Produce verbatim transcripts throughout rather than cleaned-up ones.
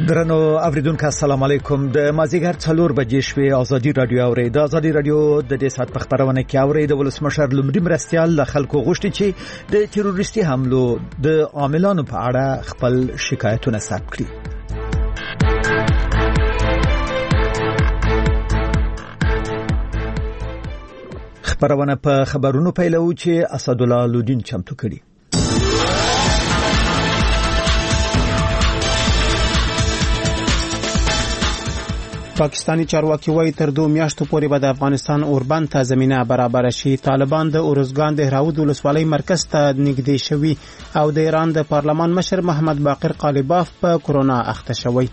درنو اوریدونکو السلام علیکم. د مازیګر څلور بجې شوې ازادي رادیو اوري د ازادي رادیو د دې سات په خبرونه کې اوري د ولسمشر لومړي مرستيال له خلکو غوښتي چې د تروریستي حملو د عاملانو په اړه خپل شکایتونه ثبت کړي. خبرونه په خبرونو پیلو چې اسدالله لودین چمتو کړي. پاکستانی چارواکي وايي تر دوه میاشتو پورې به د افغانستان اوربند ته زمينه برابر شي. طالبان د اورزګان د هراود ولسوالۍ مرکز ته نږدې شوي او د ایران د پارلمان مشر محمد باقر قالیباف په کورونا اخته شوی.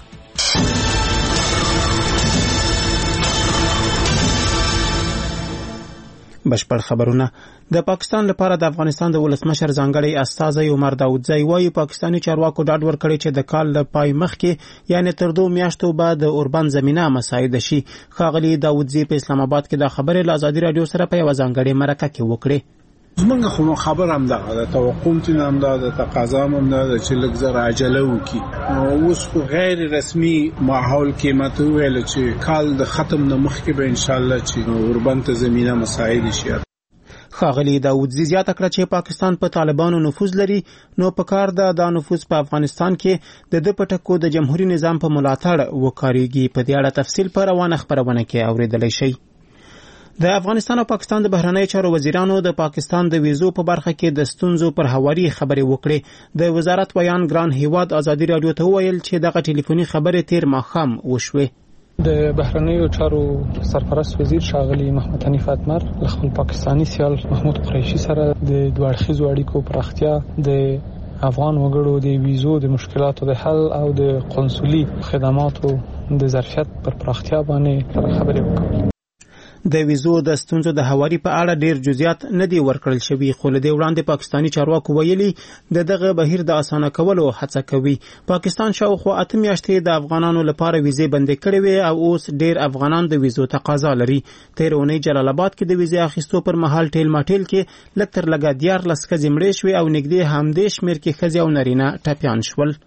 بشپړ خبرونه. د پاکستان لپاره د افغانستان د ولسمشر ځانګړی استازی عمر داودزی وايي پاکستانی چارواکو ډاډ ورکړی چې د کال له پای مخکې یعنی تر دوه میاشتو بعد د اوربند زمينه مساعده شي. ښاغلي داودزی په اسلام آباد کې د خبرې له ازادي رادیو سره په یو ځانګړي مرکه کې وکړي. زمونږ خو خبر هم ده د توقع تین هم ده د تقاضا هم ده چې لږ زر عجله وکي. اوس خو غیر رسمي ماحول کې ماته ویل چې کال د ختم نه مخکې به ان شاء الله چې اوربند ته زمينه مساعده شي. ښاغلي داودزی زیاته کړه چې پاکستان په طالبانو نفوذ لري نو په کار ده د نفوذ په افغانستان کې د د پټکو د جمهوریت نظام په ملاتړ وکړيږي. په دې اړه تفصیل په روانه خبرونه کې اوریدلای شئ. د افغانستان او پاکستان د بهرنی چارو وزیرانو د پاکستان د ویزو په برخه کې د ستونزو پر هواري خبرې وکړې. د وزارت بیان ګران هیواد ازادي رادیو ته ویل چې دغه ټلیفوني خبرې تیر ماښام وشوې. د بهرنیو چارو سرپرست وزیر ښاغلي محمد حنیف اتمر له خپل پاکستانی سیال محمود قریشي سره د دوه اړخیزو اړیکو پراختیا د افغان وګړو د ویزو د مشکلاتو د حل او د قنصلي خدماتو د ظرفیت پر پراختیا باندې خبرې وکړې. د ویزو د ستونزو د هواري په اړه ډیر جزئیات نه دی ورکړل شوی خو له دې وړاندې پاکستانی چارواکو ویلي د دغه بهیر د اسانه کولو هڅه کوي. پاکستان شاوخوا اته میاشتې د افغانانو لپاره ویزې بندې کړې وي او اوس ډیر افغانان د ویزو تقاضا لري. تیر اونۍ جلال آباد کې د ویزې اخیستو پر مهال ټیل ماټیل کې لږ تر لږه دیارلس ښځې مړې شوې او نږدې همدې شمېر کې ښځې او نارینه ټپیان شول.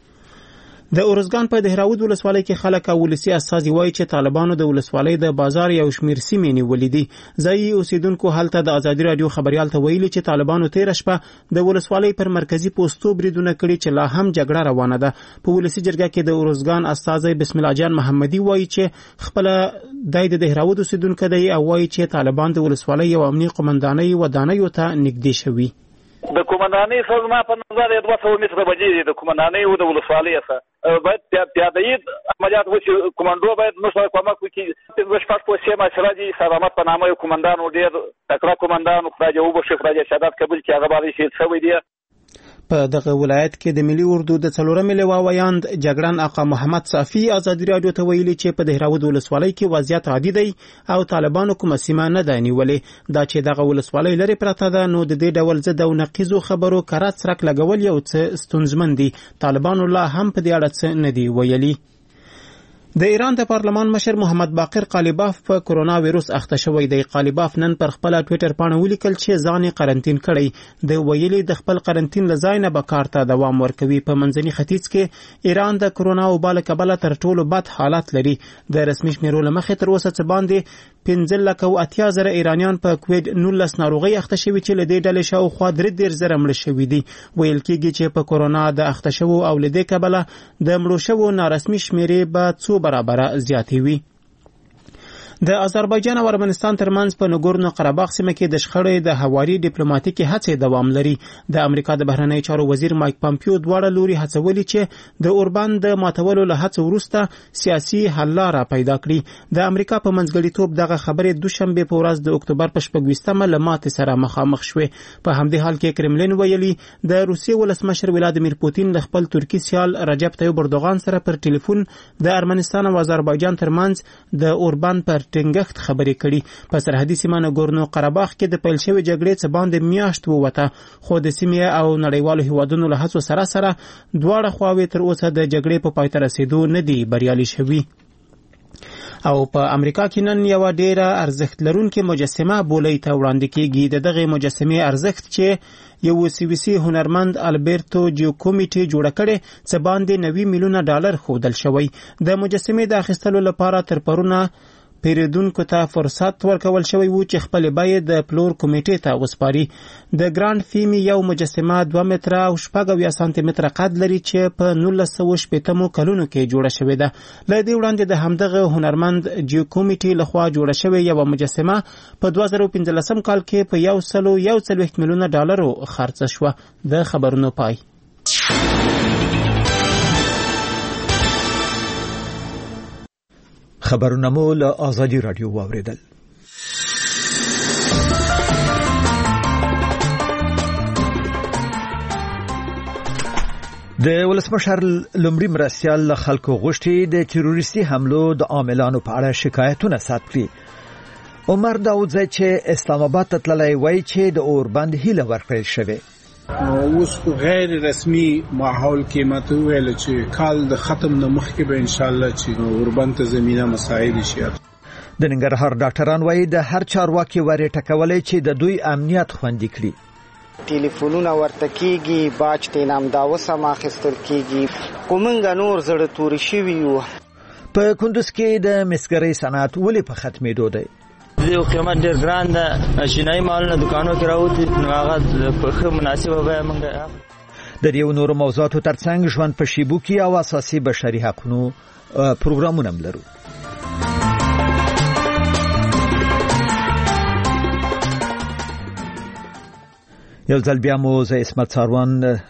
د اورزګان په دهراود ولسوالۍ کې خلک او ولسی استازي وایي چې طالبانو د ولسوالۍ د بازار یو شمیر سیمې نیولې دي. ځایي اوسیدونکو هلته د ازادي رادیو خبريال ته ویلي چې طالبانو تیر شپه د ولسوالۍ پر مرکزی پوسټو بریدونه کړي چې لا هم جګړه روانه ده. په ولسی جرګه کې د اورزګان استازي بسم الله جان محمدي وایي چې خپل دای د دهراود اوسیدونکو دی او وایي چې طالبان د ولسوالۍ یو امنیتي قومندانۍ ودانۍ ته نږدې شوي. د کومندانۍ سره په نظر د دوه سوه متره بجې د کومندانۍ او د ولسوالۍ سره باید پیاده‌ای عملیات وشي. کومندو باید موږ کومک وکړي. د شپږ پوسټه مشره دي سلامت په نامه کومندان او ډیر تکړه کومندان خدای او بشي خدای شهادت قبول کړي هغه باندې شهید شوی دی. په دغه ولایت کې د ملي اردو د څلورمې لواویاند جګړن آقا محمد صافي ازادي رادیو ته ویلي چې په دهراود ولسوالۍ کې وضعیت عادي دی او طالبانو کومه سیمه نه ده نیولې. دا چې دغه ولسوالۍ لري پرته ده نو د دې ډول ضد او نقیضو خبرو کرات سرک لګول یو څه ستونزمن دي. طالبانو لا هم په دې اړه څه نه دی ویلي. د ایران د پارلمان مشر محمد باقر قالیباف په کورونا وایروس اخته شوی دی. قالیباف نن پر خپل ټوئیټر باندې ولیکل چې ځان قرنټین کړی. د ویلي د خپل قرنټین لزای نه به کار ته دوام ورکوي. په منځني ختیځ کې ایران د کورونا وبا له کبله تر ټولو بد حالات لري. د رسمي شمیرو له مخې تر اوسه څه باندې پنځه لک او اتیا زره ایرانیان په کووید نولس ناروغي اخته شوي چې له دې ډلې شاوخوا درې دېرش زره مړه شوي دي. ویل کېږي چې په کورونا د اخته شوو او له دې کبله د مړو شوو نارسمي شمیرې به څو برابره زیاتې وي. د آذربایجان او ارمنستان ترمنځ په نګورنو قرهباغ سیمه کې د شخړې د هواري ډیپلوماټیکي هڅې دوام لري. د امریکا د بهرنی چارو وزیر مایک پامپیو دواړه لوري هڅولي چې د اوربند د ماتولو له هڅو وروسته سیاسي حل لاره پیدا کړي. د امریکا په منځګړیتوب دغه خبرې دوشنبه په ورځ د اکتوبر په شپږویشتمه له ماتې سره مخامخ شوې. په همدې حال کې کرملین ویلي د روسیې ولسمشر ولادیمیر پوتین د خپل ترکی سیال رجب طیب اردوغان سره پر ټلیفون د ارمنستان او آذربایجان ترمنځ د اوربند پر ټینګښت خبرې کړي. په سرحدي سیمه نګورنو قرهباغ کې د پیل شوې جګړې څخه باندې میاشت ووته خو د سیمې او نړیوالو هیوادونو له هڅو سره سره دواړه خواوې تر اوسه د جګړې په پای ته رسیدو نه دي بریالي شوي. او په امریکا کې نن یو ډیره ارزښت لرونکې مجسمه بولۍ ته وړاندې کیږي. د دغه مجسمې ارزښت چې یو سویسي هنرمند البرتو جیوکومیټي جوړه کړې څه باندې نوي میلیونه ډالر ښودل شوی. د مجسمې د اخیستلو لپاره تر پرونه پیریدونکو ته فرصت ورکول شوی و چې خپل باید د پلور کمیټې ته وسپاري. د ګراند فیمی یو مجسمه دوه متره او شپږ اویا سانتي متره قد لري چې په نولس سوه شپېتمو کلونو کې جوړه شوې ده. له دې وړاندې د همدغه هنرمند جیوکومیټي لخوا جوړه شوې یوه مجسمه په دوه زره پنځلسم کال کې په یو سلو یو څلوېښت میلیونه ډالرو خرڅه شوه. د خبرونو پای. خبرونه مو له آزادي رادیو واوریدل. د ولسمشر لومړي مرستیال له خلکو غوښتي د تروریستي حملو د عاملانو په اړه شکایتونه ثبت کړي. عمر داودزی چې اسلام آباد ته تللی وایي چې د اوربند هیله ورکړل شوې. اوس غیر رسمي ماحول کې ماته ویل چې کال د ختم نه مخکې به ان شاء الله چې اوربند ته زمينه مساعد شي. د ننګرهار ډاکټران وایي د هر چارواکي وری ټکولای چې د دوی امنیت خوندي کړي. ټلیفونونه ورته کیږي، باج ته نام دا وسه اخیستل کیږي. کومنګ نور زړه توري شوی یو. په کندوز کې د مسګرۍ صنعت ولې په ختمېدو دی؟ دیو قیمت ډیر ګران ده. شینای مالونه دکانو کې راوتی نو هغه په ښه مناسبه به موږ د یو نور موضوعاتو ترڅنګ ژوند په شیبو کې او اساسي بشري حقوقو پروګرامونه هم لرو. یو ځل بیا مو زه اسمت ساروان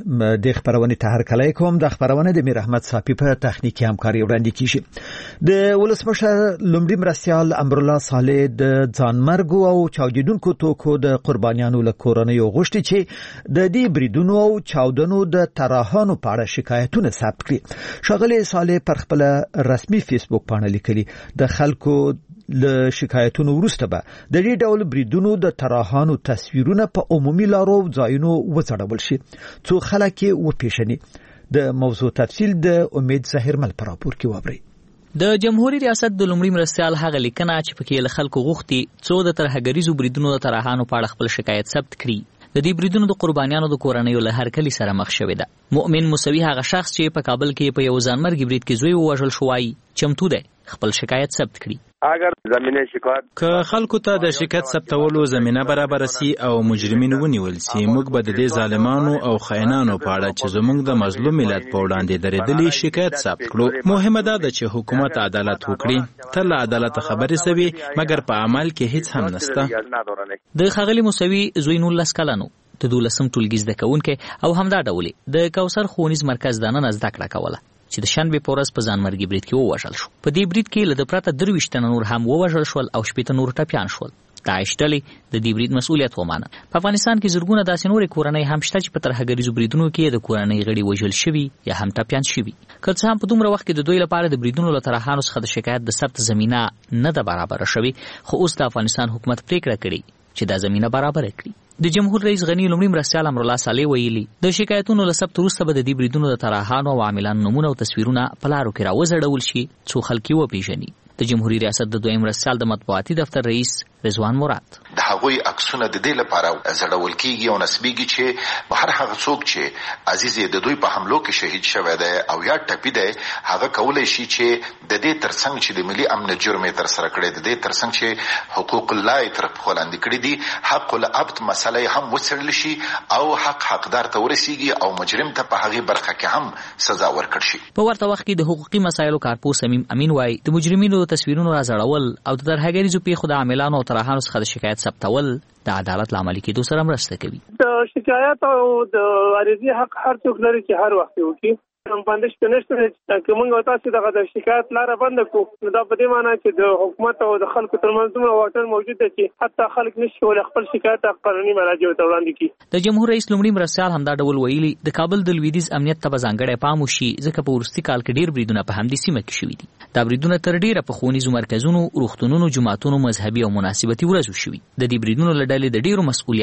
د خبرونه ته هرکلی کوم. د خبرونه د میر احمد صافی په تخنیکی همکاري وړاندې کیږي. د ولسمشر لومړي مرستیال امرالله صالح د ځانمرګ او چاودیدونکو توکو د قربانیانو له کورنیو غوښتي چې د دې بریدونو او چاودنو د تراهانو په اړه شکایتونه ثبت کړي. ښاغلی صالح پر خپل رسمي فیسبوک باندې لیکلي د خلکو له شکایتونو وروسته به د دې ډول بریدونو د تراهانو تصویرونه په عمومي لارو ځایونو وڅړول شي څو خلک یې وپیژني. د موضوع تفصیل د امید ظاهرمل پر راپور کې واورئ. د جمهوریت ریاست د لومړي مرستیال هغه لیکنه چې پکې له خلکو غوښتي څو د ترهګریزو بریدونو د تراهانو په اړه خپل شکایت ثبت کړي. د دې بریدونو د قربانیانو د کورنیو له هرکلي سره مخ شوې ده. مؤمن موسوي هغه شخص چې په کابل کې په یو ځانمرګي برید کې زوی ووژل شوی چمتو دی خپل شکایت ثبت کړي. اگر زمینه شکایت که خلکو ته د شکایت ثبتولو زمینه برابر سي او مجرمین ونیول سي، موږ به د دې ظالمانو او خائنانو په اړه چې زموږ د مظلوم ملت په وړاندې درېدلي شکایت ثبت کړو. مهمه ده چې حکومت عدالت وکړي. تل عدالت خبرې سوي مګر په عمل کې هیڅ هم نشته. د ښاغلي موسوي زوی نولس کلنو د دولسم ټولګي زده کوونکی او همدا ډول د کوثر ښوونیز مرکز دننه زده کړه کوله چې د شنبې په ورځ په ځانمرګي برید کې ووژل شو. په دې برید کې له ده پرته درویشت تنه نور هم ووژل شول او شپېته نور ټپیان شول. داعش ډلې د دې برید مسؤلیت ومانه. په افغانستان کې زرګونه داسې نورې کورنۍ هم شته چې په ترهګریزو بریدونو کې د کورنۍ غړي وژل شوي یا هم ټپیان شوي. که څه هم په دومره وخت کې د دوی لپاره د بریدونو له ترهانو څخه د شکایت د ثبت زمینه نه ده برابره شوې، خو اوس د افغانستان حکومت پریکړه کړې چې دا زمینه برابره کړي. د جمهور رئیس غنی لومړي مرستیال امرالله صالح ویلي د شکایتونو له ثبت وروسته به د دې بریدونو د تراهانو او عاملانو نومونه او تصویرونه په لارو کې راوځړول شي څو خلک یې وپیژني. د جمهوریت ریاست د دویم مرستیال د مطبوعاتي دفتر رئیس رضوان مراد د هغوی عکسونه د دې لپاره زړول کیږي او نسبیږي چې هر هغه څوک چې عزیز د دوی په حملو کې شهید شوی دی او یا ټپي دی هغه کولای شي چې د دې ترڅنګ چې د ملي امن جرم تر سره کړی د دې ترڅنګ چې حقوق الله تر خلاندې کړی دي حق العبد مسله هم وڅېړل شي او حق حقدار ته ورسیږي او مجرم ته په هغه برخه کې هم سزا ورکړي شي. په ورته وخت کې د حقوقي مسایلو کارپوه صمیم امین وایي د مجرمینو تصویرونو راځړول او د ترهګریزو پیښو د عاملانو او ترهانو څخه د شکایت ثبتول د عدالت لامل کېدو سره مرسته کوي. د شکایت او د عریضې حق هر څوک لري چې هر وخت وکړي. هم باندې شته نشته چې موږ تاسو دغه د شکایت لاره بند کړو نو دا په دې معنی چې د حکومت او د خلکو ترمنځ دومره واټن موجود دی چې حتی خلک نشي کولای خپل شکایت قانوني مراجعو ته وړاندې کړي. د جمهور رئیس لومړي مرستیال همدا ډول ویلي د کابل د لویدیځ امنیت ته به ځانګړی پام وشي ځکه په وروستي کال کې ډېر بریدونه په همدې سیمه کې شوي دي. دا بریدونه تر ډېره په ښوونیزو مرکزونو، روغتونونو، جوماتونو، مذهبي او مناسبتي ورځو شوي. د دې بریدونو له ډلې د ډېرو مسؤلیت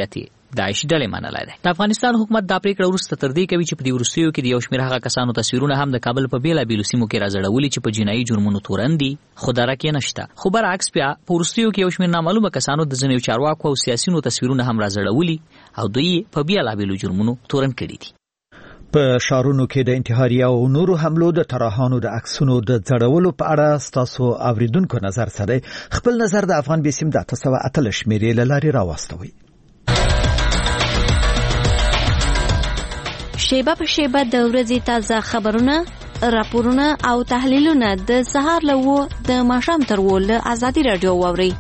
د عایشي ډلې منلای دی. د افغانستان حکومت دا پریکړه وروسته تر دې کوي چې په دې وروستیو کې د یو شمېر هغه کسانو تصویرونه هم د کابل په بیلابیلو سیمو کې راځړولي چې په جنایي جرمونو تورن دي، خو درک یې نشته. خو برعکس بیا په وروستیو کې یو شمېر نامعلومه کسانو د ځینو چارواکو او سیاسیونو تصویرونه هم راځړولي او دوی په بیلابیلو جرمونو تورن کړي دي. په شارونو کې د انتحاري او نورو حملو د طراحانو د عکسونو د ځړولو په اړه ستاسو اوریدونکو نظر سره خپل نظر د افغان بیسیم د اته سوه اتلس شمېرې له لارې راواستوي. شیبه په شیبه د ورځې تازه خبرونه، راپورونه او تحلیلونه د سهار له وو د ماښام تر وو له ازادي راډیو واورئ.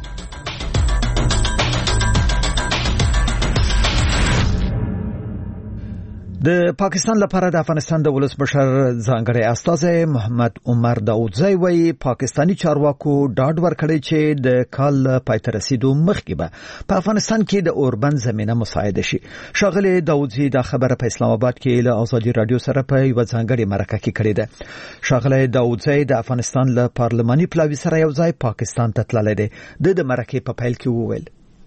د پاکستان لپاره د افغانستان د ولسمشر ځانګړی استازی محمد عمر داودزی وایي پاکستانی چارواکو ډاډ ورکړی چې د کال پای ته رسیدو مخکې به په افغانستان کې د اوربند زمینه مساعده شي. ښاغلی داودزی دا خبره په اسلام آباد کې له ازادي راډیو سره په یوه ځانګړې مرکه کې کړې ده. ښاغلی داودزی د افغانستان له پارلماني پلاوي سره یو ځای پاکستان ته تللی دی. د د مرکې په پیل کې وویل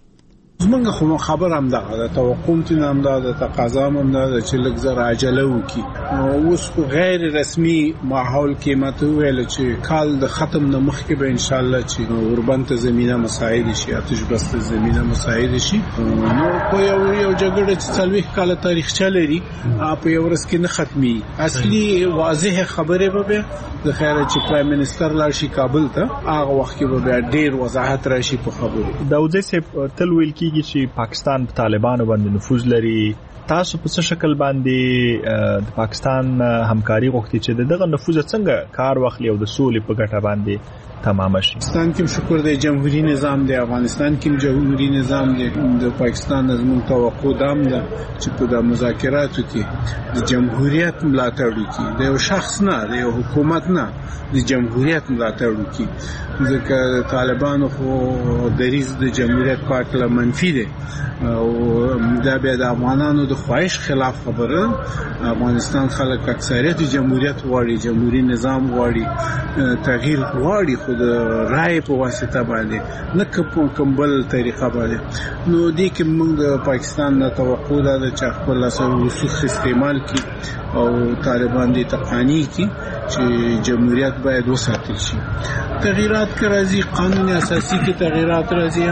زمونږ خو خبر هم دغه د توقع تین هم دا د تقاضا هم دا چې لږ زر عجله وکړي. اوس خو غیر رسمي ماحول کې ماته ویل چې کال د ختم نه مخکې به ان شاء الله چې اوربند ته زمينه مساعد شي، آتش بس ته زمينه مساعد شي. نو په یو یو جګړه چې څلوېښت کاله تاریخچه لري په یو ورځ کې نه ختمي. اصلي واضح خبره به د خیر چې پرایم منسٹر لاړ شي کابل ته، هغه وخت کې به ډیر وضاحت راشي په خبره. داودزی صاحب تل ویل کیږي چې پاکستان په طالبانو باندې نفوذ لري. تاسو په څه شکل باندې د پاکستان همکاري غوښتي چې دغه نفوذ څنګه کار واخلي او د سولې په ګټه باندې تمام شي؟ پاکستان کې شکر دی جمهوریت نظام دی، افغانستان کې جمهوریت نظام دی. د پاکستان نظم توقع دام ده چې په د مذاکراتو کې د جمهوریت ملاتړ وکړي، د یو شخص نه، د یو حکومت نه، د جمهوریت ملاتړ وکړي. ځکه طالبانو خو دریځ د جمهوریت په اړه منفي دی او دا بیا د افغانانو د خواهش خلاف خبره. افغانستان خلک اکثریت جمهوریت غواړي، جمهوریت نظام غواړي، تغییر غواړي، خو د رای په واسطه باندې نه کوم بل طریقه باندې. نو دې کې موږ د پاکستان نه توقع ده چې خپل رسوخ استعمال کړي او طالبان دې تقانی کړي چې جمهوریت باید وساتل شي. تغییرات که راځي، قانون اساسي کې تغییرات راځي،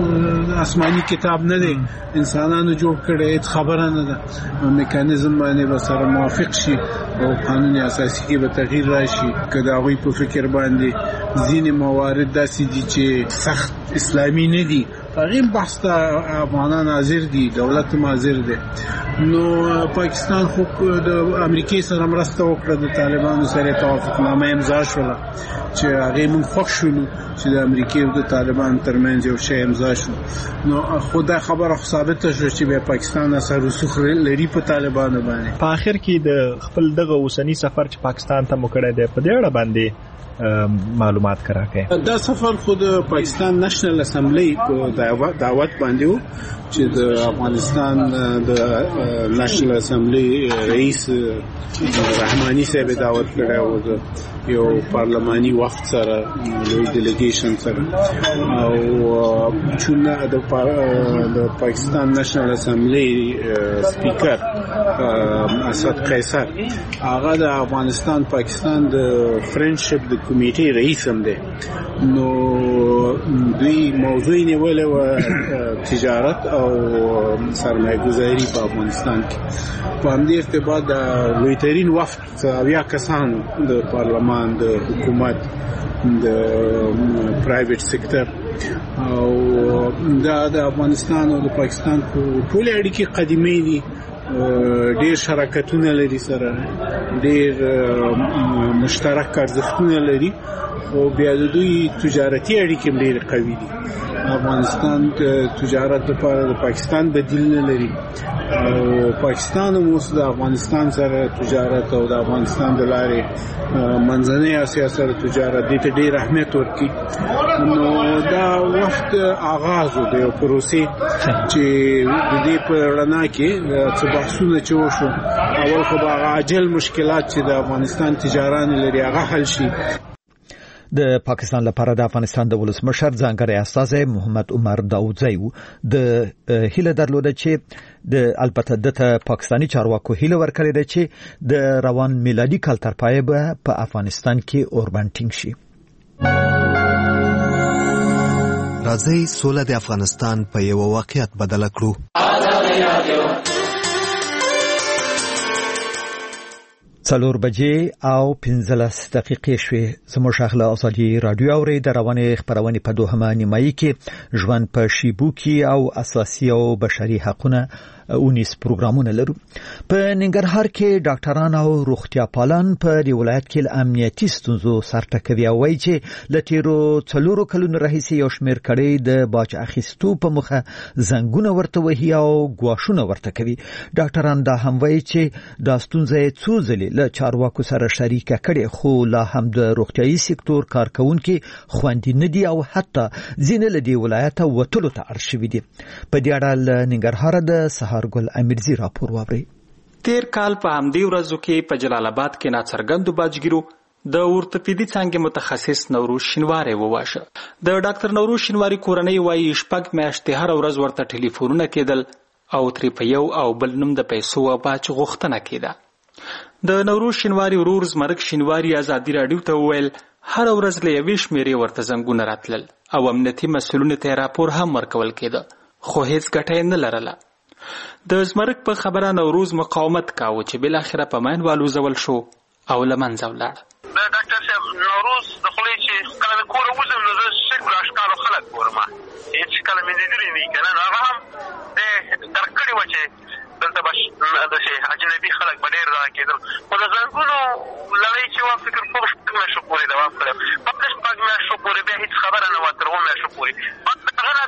خو آسماني کتاب نه دی، انسانانو جوړ کړی، هیڅ خبره نه ده. میکانیزم باندې به سره موافق شي او قانون اساسي کې به تغییر راشي. که د هغوی په فکر باندې ځینې موارد داسې دي چې سخت اسلامي نه دي، هغه بحث ته افغانان حاضر دي، دولت هم حاضر دی. نو پاکستان خو د امریکای سره مرسته وکړه، د طالبانو سره توافقنامه امضا شوه چې هغه موږ خوښ شولو چې د امریکای او د طالبان ترمنځ یو شی امضا شو. نو خو دا خبره ثابته شوه چې بیا پاکستان سره رسوخ لري په طالبانو باندې. په اخر کې د خپل دغه اوسنی سفر چې پاکستان ته مو کړی دی په دې اړه باندې معلومات کراکې. دا سفر خود پاکستان نېشنل اسمبلی په دعوت باندې و چې د افغانستان د نېشنل اسمبلی رئیس رحماني صاحب دعوت کړی و د یو پارلماني وفد سره، لوی ډیلیګیشن سره. او چې د پاکستان نېشنل اسمبلی سپیکر اسد قیصر هغه د افغانستان پاکستان د فرندشپ د کمیټې رئیس هم دی. نو دوی موضوع نیولې و تجارت او سرمایه‌گذاري په افغانستان کې. په همدې ارتباط د لویترین وفد اویا کسانو د پارلمان، د حکومت، د پرایویټ سکتور او د افغانستان او د پاکستان ټول اړیکې قدیمې دي، ډېر شراکتونه لري سره، ډېر مشترک ارزښتونه لري، خو بیا د دوی تجارتي اړیکې ډېرې قوي دي. افغانستان د تجارت لپاره د پاکستان بدیل نه لري او پاکستان هم اوس د افغانستان سره تجارت او د افغانستان د لارې منځنۍ اسیا سره تجارت دې ته ډېر اهمیت ورکړي. نو دا وخت آغاز و د یو پروسې چې د دې په رڼا کې څه بحثونه چې وشو. اول خو به هغه عاجل مشکلات چې د افغانستان تجاران لري هغه حل شي. د پاکستان لپاره د افغانستان د ولسمشر ځانګړی استازی محمد عمر داودزی د هیله درلوده چې د البته د پاکستاني چارواکو هیله ورکړې ده چې د روان میلادي کال تر پایه به په افغانستان کې اوربند ټینګ شي. راځي سوله د افغانستان په یو واقعیت بدل کړو. څلور بجې او پنځلس دقیقې شوې. زموږ اخلا ازادي رادیو اوري د روانې خبرونه په دوهمه نیمایي کې ژوند په شیبو کې او اساسي او بشري حقوقونه اونیس پروګرامونه لرو. په ننګرهار کې ډاکټران او روغتیا پالان په دی ولایت کې امنیتي ستونزو سر ټکوي او وایي چې لټیرو څلورو کلونو راهیسې یو شمېر کړي د باج اخیستو په مخه زنګونه ورته وهي او ګواښونه ورته کوي. ډاکټران دا هم وایي چې دا ستونزه څو ځلې له چارواکو سره شریکه کړي خو لا هم د روغتیايي سکتور کارکونکو خوندي نه دي او حتی ځینې له دی ولایت وټلو ته اړ شوي دي. په دې اړه ننګرهار د ګل امیرزی راپور واوري. تیر کال په همدې ورځو کې په جلال آباد کې ناڅرګندو باجګیرو د اورتوپیدي څانګې متخصص نوروز شینواری وواشه. د ډاکټر نوروز شینواری کورنۍ وایي شپږ میاشتې هر ورځ ورته ټلیفونونه کېدل او ترې په یو او بل نوم د پیسو او باج غوښتنه کېده. د نوروز شینواری ورور زمرک شینواری ازادي رادیو ته وویل هر ورځ له یوې شمېرې ورته زنګونه راتلل او امنیتي مسؤلینو ته راپور هم ورکول کېده خو هیڅ ګټه یې نه لرله. د زمرک په خبره نوروز مقاومت کاوه چې بل اخره په ماین والوزول شو او لمنځه ولاړ. د ډاکټر صاحب نوروز د خولې چې کله کور وځم نو زه شکل اشکال خلک ګورم هیڅ کله مې لیدلی نه کنه هغه هم د درک کړی و چې دلته بش د شي اجنبي خلک په ډېر راکېدل خو د زنګونو لړۍ چې وا فکر کوم شپږ شو پورې دوام کړی په شپږ میاشتو پورې به هیڅ خبره نه وه تر اووه میاشتو پورې هغه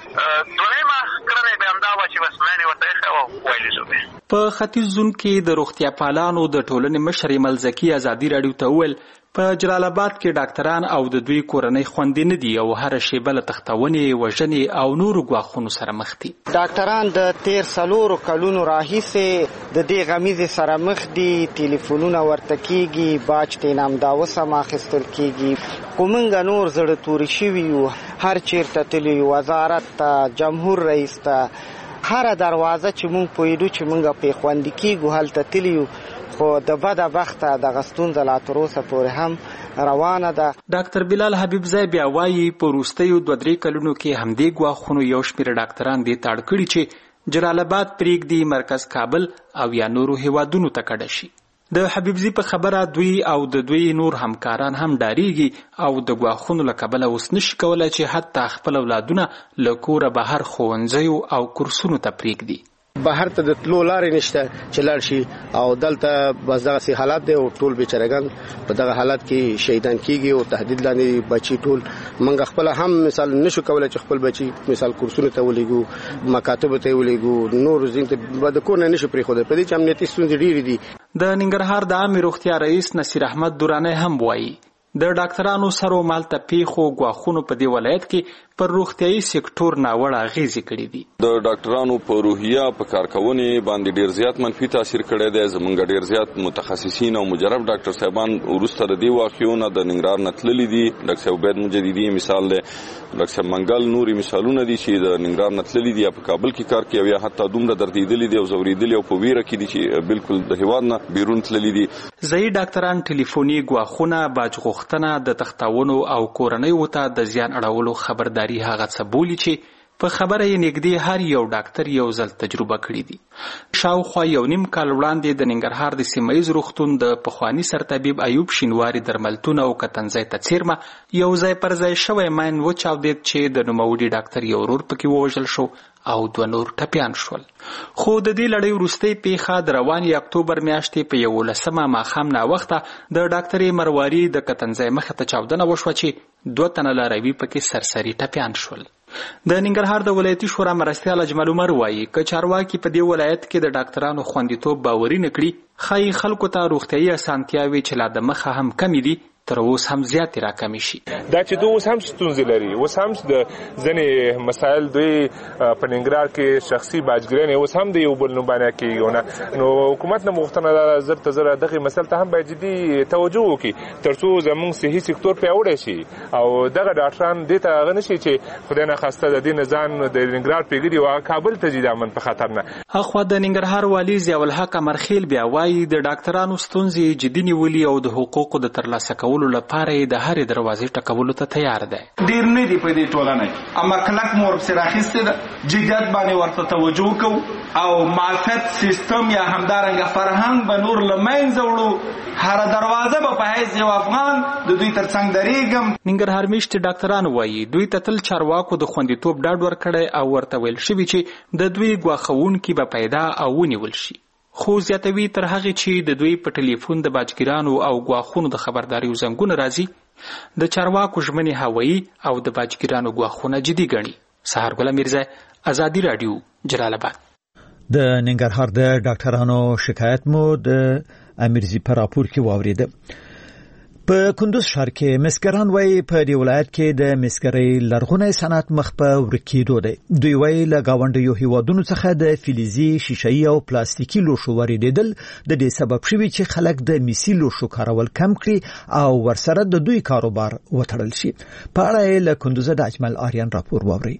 د دویمه کړنې به همدا وه چې بس مینې ورته ایښې وه ویلې شوې. په ختیځ زون کې د روغتیا پالانو د ټولنې مشر ملزکي ازادي راډیو ته وویل په جلال آباد کې ډاکټران او د دوی کورنۍ خوندي نه دي او هر شیبه له تختونې وژنې او نورو ګواښونو سره مخ دي. ډاکټران د تیر څلورو کلونو راهیسې د دې غمیزې سره مخ دي. ټلیفونونه ورته کېږي باج ترې نامداوس هم اخیستل کېږي خو موږ نور زړه توري شوي یو هر چېرته تللي یو وزارت ته جمهور رئیس ته هره دروازه چې موږ پوهېدو چې موږ پرې خوندي کېږو هلته تللي یو خو د بده بخته دغه ستونزه لا تر اوسه پورې هم روانه ده. ډاکټر بلال حبیبزی بیا وایي په وروستیو دوه درې کلونو کې همدې ګواښونو یو شمېر ډاکټران دې ته اړ کړي چې جلال آباد پرېږدي مرکز کابل او یا نورو هیوادونو ته کډه شي. د حبیبزی په خبره دوی او د دوی نور همکاران هم ډاریږي او د ګواښونو له کبله اوس نشي کولی چې حتی خپل اولادونه له کوره بهر ښوونځیو او کورسونو ته پرېږدي. بهر ته د تلو لارې نشته چې لاړ شي او دلته بس دغسې حالات دی او ټول بیچارهګان په دغه حالات کې شهیدان کېږي او تهدید لاندې بچي ټول موږ خپله هم مثال نشو کولی چې خپل بچي مثال کورسونو ته ولېږو مکاتبو ته یې ولېږو نورو ځینو ته د کور نه نشو پرېښودی په دې چې امنیتي ستونزې ډېرې دي. د ننګرهار د عامې روغتیا رئیس نصیر احمد درانی هم وایي د ډاکټرانو سره مالته پیښو ګواښونو په دې ولایت کې پر روغتیايي سکتور ناوړه اغېزې کړې دي. د ډاکټرانو په روحیه په کارکونې باندې ډېر زیات منفي تاثیر کړی دی. زمونږ ډېر زیات متخصصین او مجرب ډاکټر صاحبان وروسته د دې واقعو نه د ننګرهار نه تللي دي. ډاکټر صاحب عبید مجددي مثال دی، ډاکټر صاحب منګل نوري مثالونه دي چې د ننګرهار نه تللي دي یا په کابل کې کار کوي او یا حتی دومره دردېدلي دي او ځورېدلي او په ویره کې دي چې بالکل د هېواد نه بیرون تللي دي. ځایي ډاکټران ټلیفوني ګواښونه باج غوښتنه د تختاونو او کورنیو ته د زیان اړولو خبرداري هغه څه بولي چې په خبره یې نږدې هر یو ډاکټر یو ځل تجربه کړې دي. شاوخوا یو نیم کال وړاندې د ننګرهار د سیمه ییز روغتون د پخواني سرطبیب ایوب شینواري درملتون او کتنځای ته څیرمه یو ځای پر ځای شوی ماین وچاودېد چې د نوموړي ډاکټر یو ورور پکې ووژل شو او دوه نور ټپیان شول. خو د دې لړۍ وروستۍ پیښه د روانې اکتوبر میاشتې په یولسمه ماښام ناوخته د ډاکټرې مرواري د کتنځای مخې ته چاودنه وشوه چې دوه تنه لاروي پکې سرسري ټپیان شول. د ننګرهار د ولایتي شورا مرستیال اجمل عمر وایي که چارواکي په دې ولایت کې د ډاکټرانو خوندیتوب باوري نه کړي ښایي خلکو ته روغتیايي اسانتیاوې چې لا د مخه هم کمې دي تر اوس هم زیاتې راکمې شي. دا چې دوی اوس هم ستونزې لري، اوس هم د ځینې مسایل دوی په ننګرهار کې شخصي باجګرانې اوس هم د یو بل نوم باندې کېږي. نو حکومت نه غوښتنه ده زر ته زر دغه مسایل ته هم باید جدي توجه وکړي تر څو زموږ صحي سکتور پیاوړی شي او دغه ډاکټران دې ته هغه نشي چې خدای نه خواسته د دې نظام د ننګرهار پیګري او کابل ته ځي د امن په خطر نه. اخوا د ننګرهار والی ضیاء الحق امرخیل بیا وایي د ډاکټرانو ستونزې جدي نیولي او د حقوقو د ترلاسه کولو لپاره یې د هرې دروازې ټکولو ته تیار دی. ډیر نه دی په دې ټولنه اما کلک مور سره راخسته ده جديت باندې ورته توجه کو او معرفت سیستم یا همدارنګ فرهنګ به نور لمنځه وړو هر دروازه به په هیڅ یو افغان د دوی ترڅنګ درېږم. ننګرهار میشت ډاکټران وایي دوی ته تل چارواکو د خوندیتوب ډاډ ورکړی او ورته ویل شوي چې د دوی ګواښونکي به پیدا او ونیول شي. خو زیاتوي تر هغې چې د دوی په ټلیفون د باجګیرانو او ګواښونو د خبرداریو زنګونه راځي د چارواکو ژمنې هوایي او د باجګیرانو ګواښونه جدي ګڼي. سهار ګل میرزا، ازادي راډیو، جلال آباد. د ننګرهار د ډاکټرانو شکایت مو د امیرزی په راپور کې واوریده. په کندوز ښار کې مسګران وایي په دې ولایت کې د مسګرۍ لرغونی صنعت مخ په ورکېدو دی. دوی وایي له ګاونډیو هیوادونو څخه د فلزي، شیشه‌ای او پلاستیکي لوښو واردېدل د دې سبب شوي چې خلک د میسي لوښو کارول کم کړي او ورسره د دوی کاروبار وتړل شي. په اړه یې له کندوزه د اجمل آریان راپور واورئ.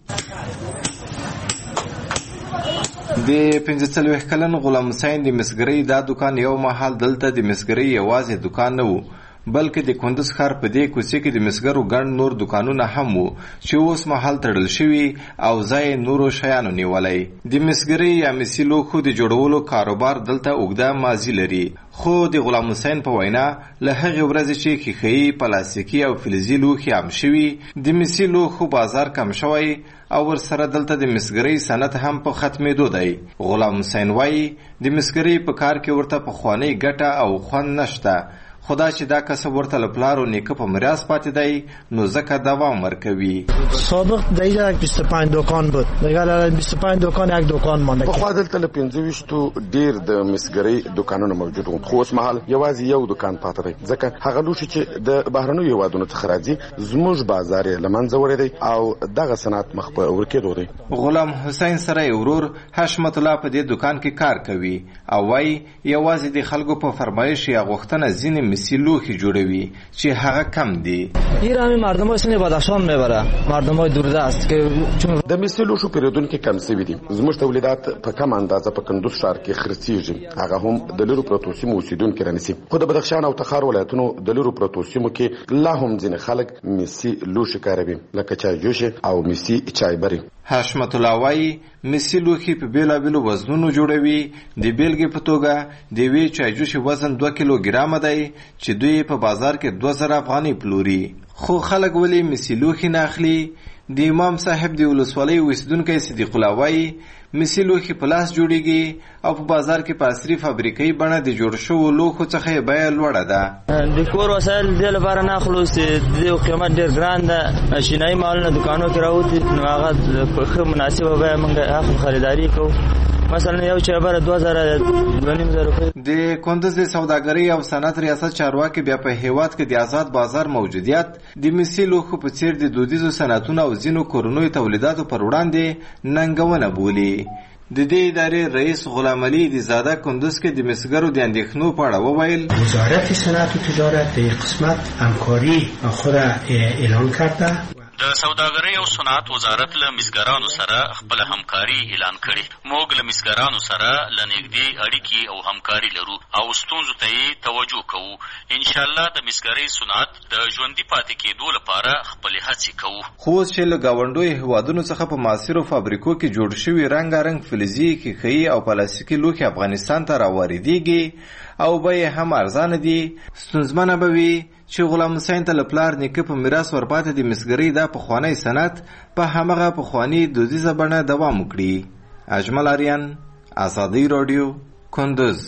د پنځه څلوېښت کلن غلام حسین د مسګرۍ دا دکان یو مهال دلته د مسګرۍ یوازې دکان نه و بلکې د کندوز ښار په دې کوڅې کې د مسګرو ګڼ نور دکانونه هم وو چې اوس مهال تړل شوي او ځای نورو شیانو نیولی. د مسګرۍ یا مسي لوښو د جوړولو کاروبار دلته اوږده ماضي لري، خو د غلام حسین په وینا له هغې ورځې چې ښیښه‌یي، پلاستیکي او فلزي لوښي عام شوي د مسي لوښو بازار کم شوی او ورسره دلته د مسګرۍ صنعت هم په ختمېدو دی. غلام حسین وایي د مسګرۍ په کار کې ورته پخوانۍ ګټه او خوند نشته، خدا چې دا کسب ورته له پلار و نیکه په میراث پاتې دی نو ځکه دوام ورکوي. سابق دیگه بیست و پنج دکان بود، دیگه بیست و پنج دکان یک دکان مانده. پخوا دلته له پنځه ویشتو ډیر د مسګرۍ دکانونه موجود وو، خو اوس مهال یوازې یو دکان پاتې دی ځکه هغه لوښي چې د بهرنیو هیوادونو څخه راځي زموږ بازار یې له منځه وړی دی او دغه صنعت مخ په ورکېدو دی. غلام حسین سره یې ورور حشمت الله په دې دکان کې کار کوي او وایي یوازې د خلکو په فرمایش یا غوښتنه ځینې مسی لوښي جوړوي چې هغه کم دي. ایرانی مردمای سن بدخشان میبره، مردمای دوردست که چون د مسی لوښو پیرودونکو کم شوي دي. زموږ تولیدات په کم اندازه په کندوز ښار کې خرڅېږي، هغه هم د لرو پرتو سیمو اوسیدونکي رانیسي. خو د بدخشان او تخار ولایتونو د لرو پرتو سیمو کې لا هم ځینې خلک مسی لوښي کاروي لکه چای جوش او مسی چای بری. حشمت الله وایي مسی لوښي په بیلابیلو وزنونو جوړوي. د بیلګې په توګه د یوې چایجوشې وزن دوه کیلو ګرامه دی چې دوی په بازار کې دوه زره افغانۍ پلوري. خو خلک ولې مسی لوښي نه اخلي؟ د امام صاحب د ولسوالۍ اوسیدونکی صدیق الله وایي مسی لوښي په لاس جوړیږي او په بازار کې په عصري فابریکې بڼه د جوړ شوو لوښو څخه یې بیه لوړه ده. د کور وسایل دې لپاره نه اخلو چې د قیمت ډېر ګران ده، شینایي مالونه دکانو کې راوځي نو هغه په ښه مناسبه بیه موږ اخلو، خریداري کوو. مثلا یو چابره دوه زره دوه نیم زره روپۍ. د کندوز د سوداګرۍ او صنعت ریاست چارواکي بیا په هیواد کې د آزاد بازار موجودیت د مسی لوښو په څیر د دودیزو صنعتونو او ځینو کورنیو تولیداتو پر وړاندې ننګونه بولي. د دې ادارې رئیس غلام علي د زاده کندوز کې د مسګرو د اندېښنو په اړه وویل وزارت صنعت و تجارت در قسمت همکاری خود اعلان کرده. د سوداګرۍ او صنعت وزارت له مسګرانو سره خپل همکاري اعلان کړي. موږ له مسګرانو سره له نږدې اړیکې او همکاري لرو او ستونزو ته یې توجه کوو. ان شاء الله د مسګرۍ صنعت د ژوندي پاتې کېدو لپاره خپلې هڅې کوو. خو اوس چې له ګاونډیو هیوادونو څخه په معاصرو فابریکو کې جوړ شوي رنګارنګ فلزي، ښیښه‌یي او پلاستیکي لوښي افغانستان ته راواردېږي او بیې هم ارزانه دي، ستونزمنه به وي چې غلام حسین ته له پلار نیکه په میراث ورپاتې د مسګرۍ دا پخوانی صنعت په همغه پخواني دودیزه بڼه دوام وکړي. اجمل آریان، ازادي راډیو، کندوز.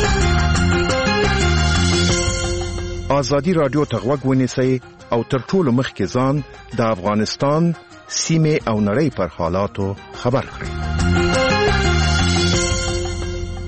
ازادي راډیو ته غوږ ونیسئ او تر ټولو مخکې ځان د افغانستان سیمې او نړۍ پر حالاتو خبر کړئ.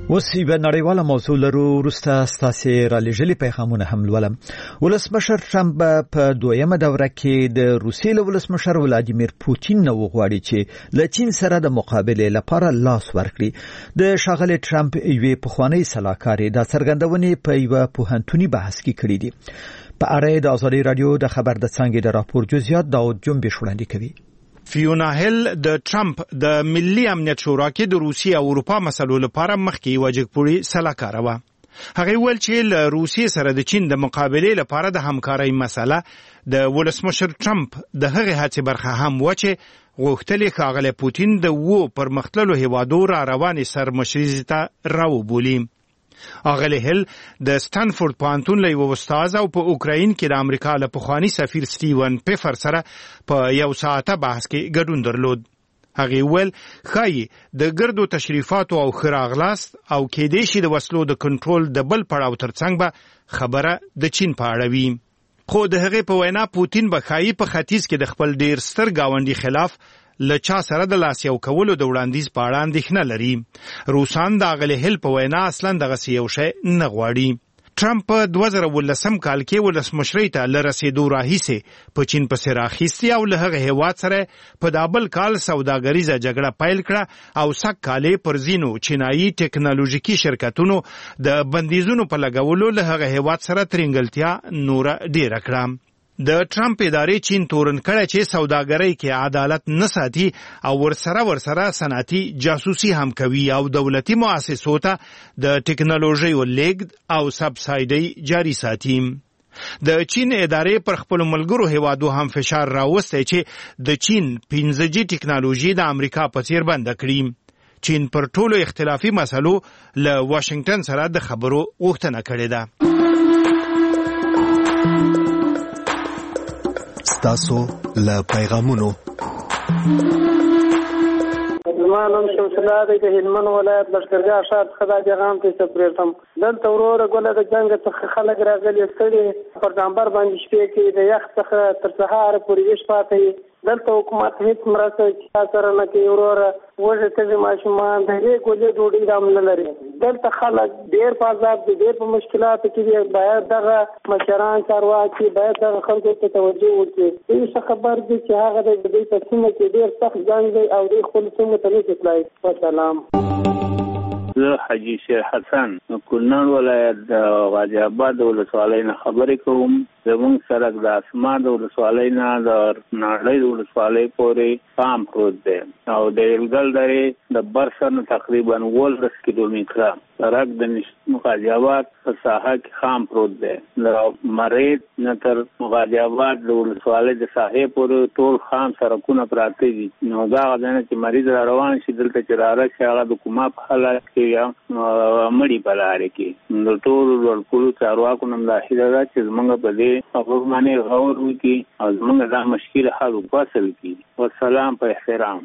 اوس یو نړیواله موضوع لرو وروسته ستاسې را لېږلي پیغامونه هم لولم. ولسمشر ټرمپ په دویمه دوره کې د روسیې له ولسمشر ولادیمیر پوتین نه وغواړي چې له چین سره د مقابلې لپاره لاس ورکړي. د ښاغلي ټرمپ یوې پخوانۍ سلاکارې دا څرګندونې په یوه پوهنتوني بحث کې کړي دي. په اړه د ازادي راډیو د خبر د څانګې د راپور جزئیات داود جنبش وړاندې کوي. فیونا هیل د ټرمپ د ملي امنیت شورا کې د روسیې او اروپا مسلو لپاره مخکې وجګپوري سلاکار و. هغه ویل چې له روسیې سره د چین د مقابلې لپاره د همکارۍ مسله د ولسمشر ټرمپ د هغې هڅې برخه هم و چې غوښتل ښاغلی پوتین د وو پرمختللو هیوادو را روانې سرمشریزې ته راوبولي. اغلی هیل د ستانفورد پوهنتون له یوه استاد او په اوکراین کې د امریکا له پخواني سفیر سټیون پیفر سره په یو ساعته بحث کې ګډون درلود. هغې ویل ښایي د ګردو تشریفاتو او ښه راغلاست او کیدای شي د وسلو د کنټرول د بل پړاو ترڅنګ به خبره د چین په اړه وي. خو د هغې په وینا پوتین به ښایي په ختیځ کې د خپل ډیر ستر ګاونډي خلاف له چا سره د لاس یو کولو د وړاندیز په اړه اندېښنه لري. روسان د اغلی هیل په وینا اصلا دغسې یو شی نه غواړي. ټرمپ په دوه زره اوولسم کال کې ولسمشرۍ ته له رسېدو راهیسې په چین پسې راخیستې او له هغه هېواد سره په دا بل کال سوداګریزه جګړه پیل کړه او سږ کال یې پر ځینو چینایي ټکنالوژیکي شرکتونو د بندیزونو په لګولو له هغه هېواد سره ترینګلتیا نوره ډېره کړه. د ټرمپ ادارې چین تورن کړی چې سوداګرۍ کې عدالت نه ساتي او ورسره ورسره صنعتي جاسوسي هم کوي او دولتي مؤسسو ته د ټکنالوژیو لیږد او سبسایډي جاري ساتي. د چین ادارې پر خپلو ملګرو هیوادو هم فشار راوستی چې د چین پنځه جي ټکنالوژي د امریکا په څیر بنده کړي. چین پر ټولو اختلافي مسلو له واشنگټن سره د خبرو غوښتنه کړې ده. تاسو له پیغامونو زما نوم شمس الله دی د هلمند ولایت لښکرګاه ښار څخه دا پیغام ته سپریږم. دلته وروره ګله د جنګ څخه خلک راغلي ستړي پر ډامبر باندې شپې کې د یخ څخه تر سهاره پورې ویښ پاتې وي. دلته حکومت هېڅ مرسته چا سره نه کوي. وروره وږې ښځې ماشومان د هغې ګولې ډوډۍ هم نه لري. دلته خلک ډېر په عذاب دي، ډېر په مشکلاتو کې دي. باید دغه مشران چارواکي باید دغه خلکو ته توجه وکړي. دوی څه خبر دي چې هغه د دوی په سیمه کې ډېر سخت جنګ دی او دوی خپلو سیمو ته نشي تللی. وسلام. زه حاجي شیر حسن کونړ ولایت د غازي آباد ولسوالۍ نه خبرې کوم. زموږ سړک د اسمار د ولسوالۍ نه د ناړۍ د ولسوالۍ پورې پام پروت دی او د ریلګل درې د برسر نه تقریبا اوولس کیلومتره سړک د غازي آباد په ساحه کې خام پروت دی. د مرید نه تر غازي آباد د ولسوالۍ د ساحې پورې ټول خام سړکونه پراته دي. نو دا هغه ځای چې مریض را روان شي دلته چې رارسي هغه د کومه په حالت کې یا مړي په لارې کې. د ټولو لوړپوړو چارواکو نه دا هیله ده چې زموږ په دې خبرو باندې غور وکړي او زموږ دا مشکل حل وباسل کړي. والسلام په احترام.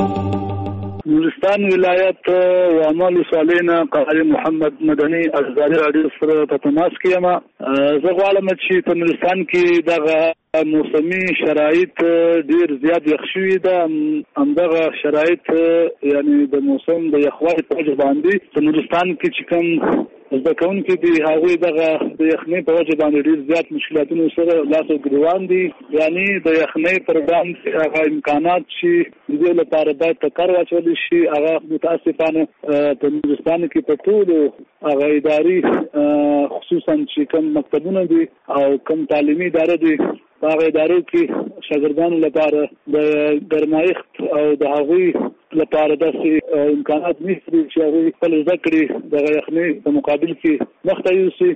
نورستان ولایت وامل صالحنا قاری محمد مدني ازادي راډیو سره په تماس کې یم. زه غواړم چې په نورستان کې دغه موسمي شرایط ډیر زیات یخ شوي ده. همدغه شرایط یعنی د موسم د یخوالي په وجه باندې په نورستان کې چې کوم زده کوونکي دي هغوی دغه د یخنۍ په وجه باندې ډیر زیات مشکلاتونو سره لاس او ګریوان دي. یعنی د یخنۍ پر وړاندې هغه امکانات چې د دې لپاره باید په کار واچول شي هغه متاسفانه په نورستان کې په ټولو هغه ادارې خصوصا چې کوم مکتبونه دي او کوم تعلیمي اداره دي هغه ادارو کې شاګردانو لپاره د ګرمایښت او د هغوی لپاره داسې امکانات نشته چې هغوی خپل زده کړې دغه یخنۍ په مقابل کې مخته یوسي.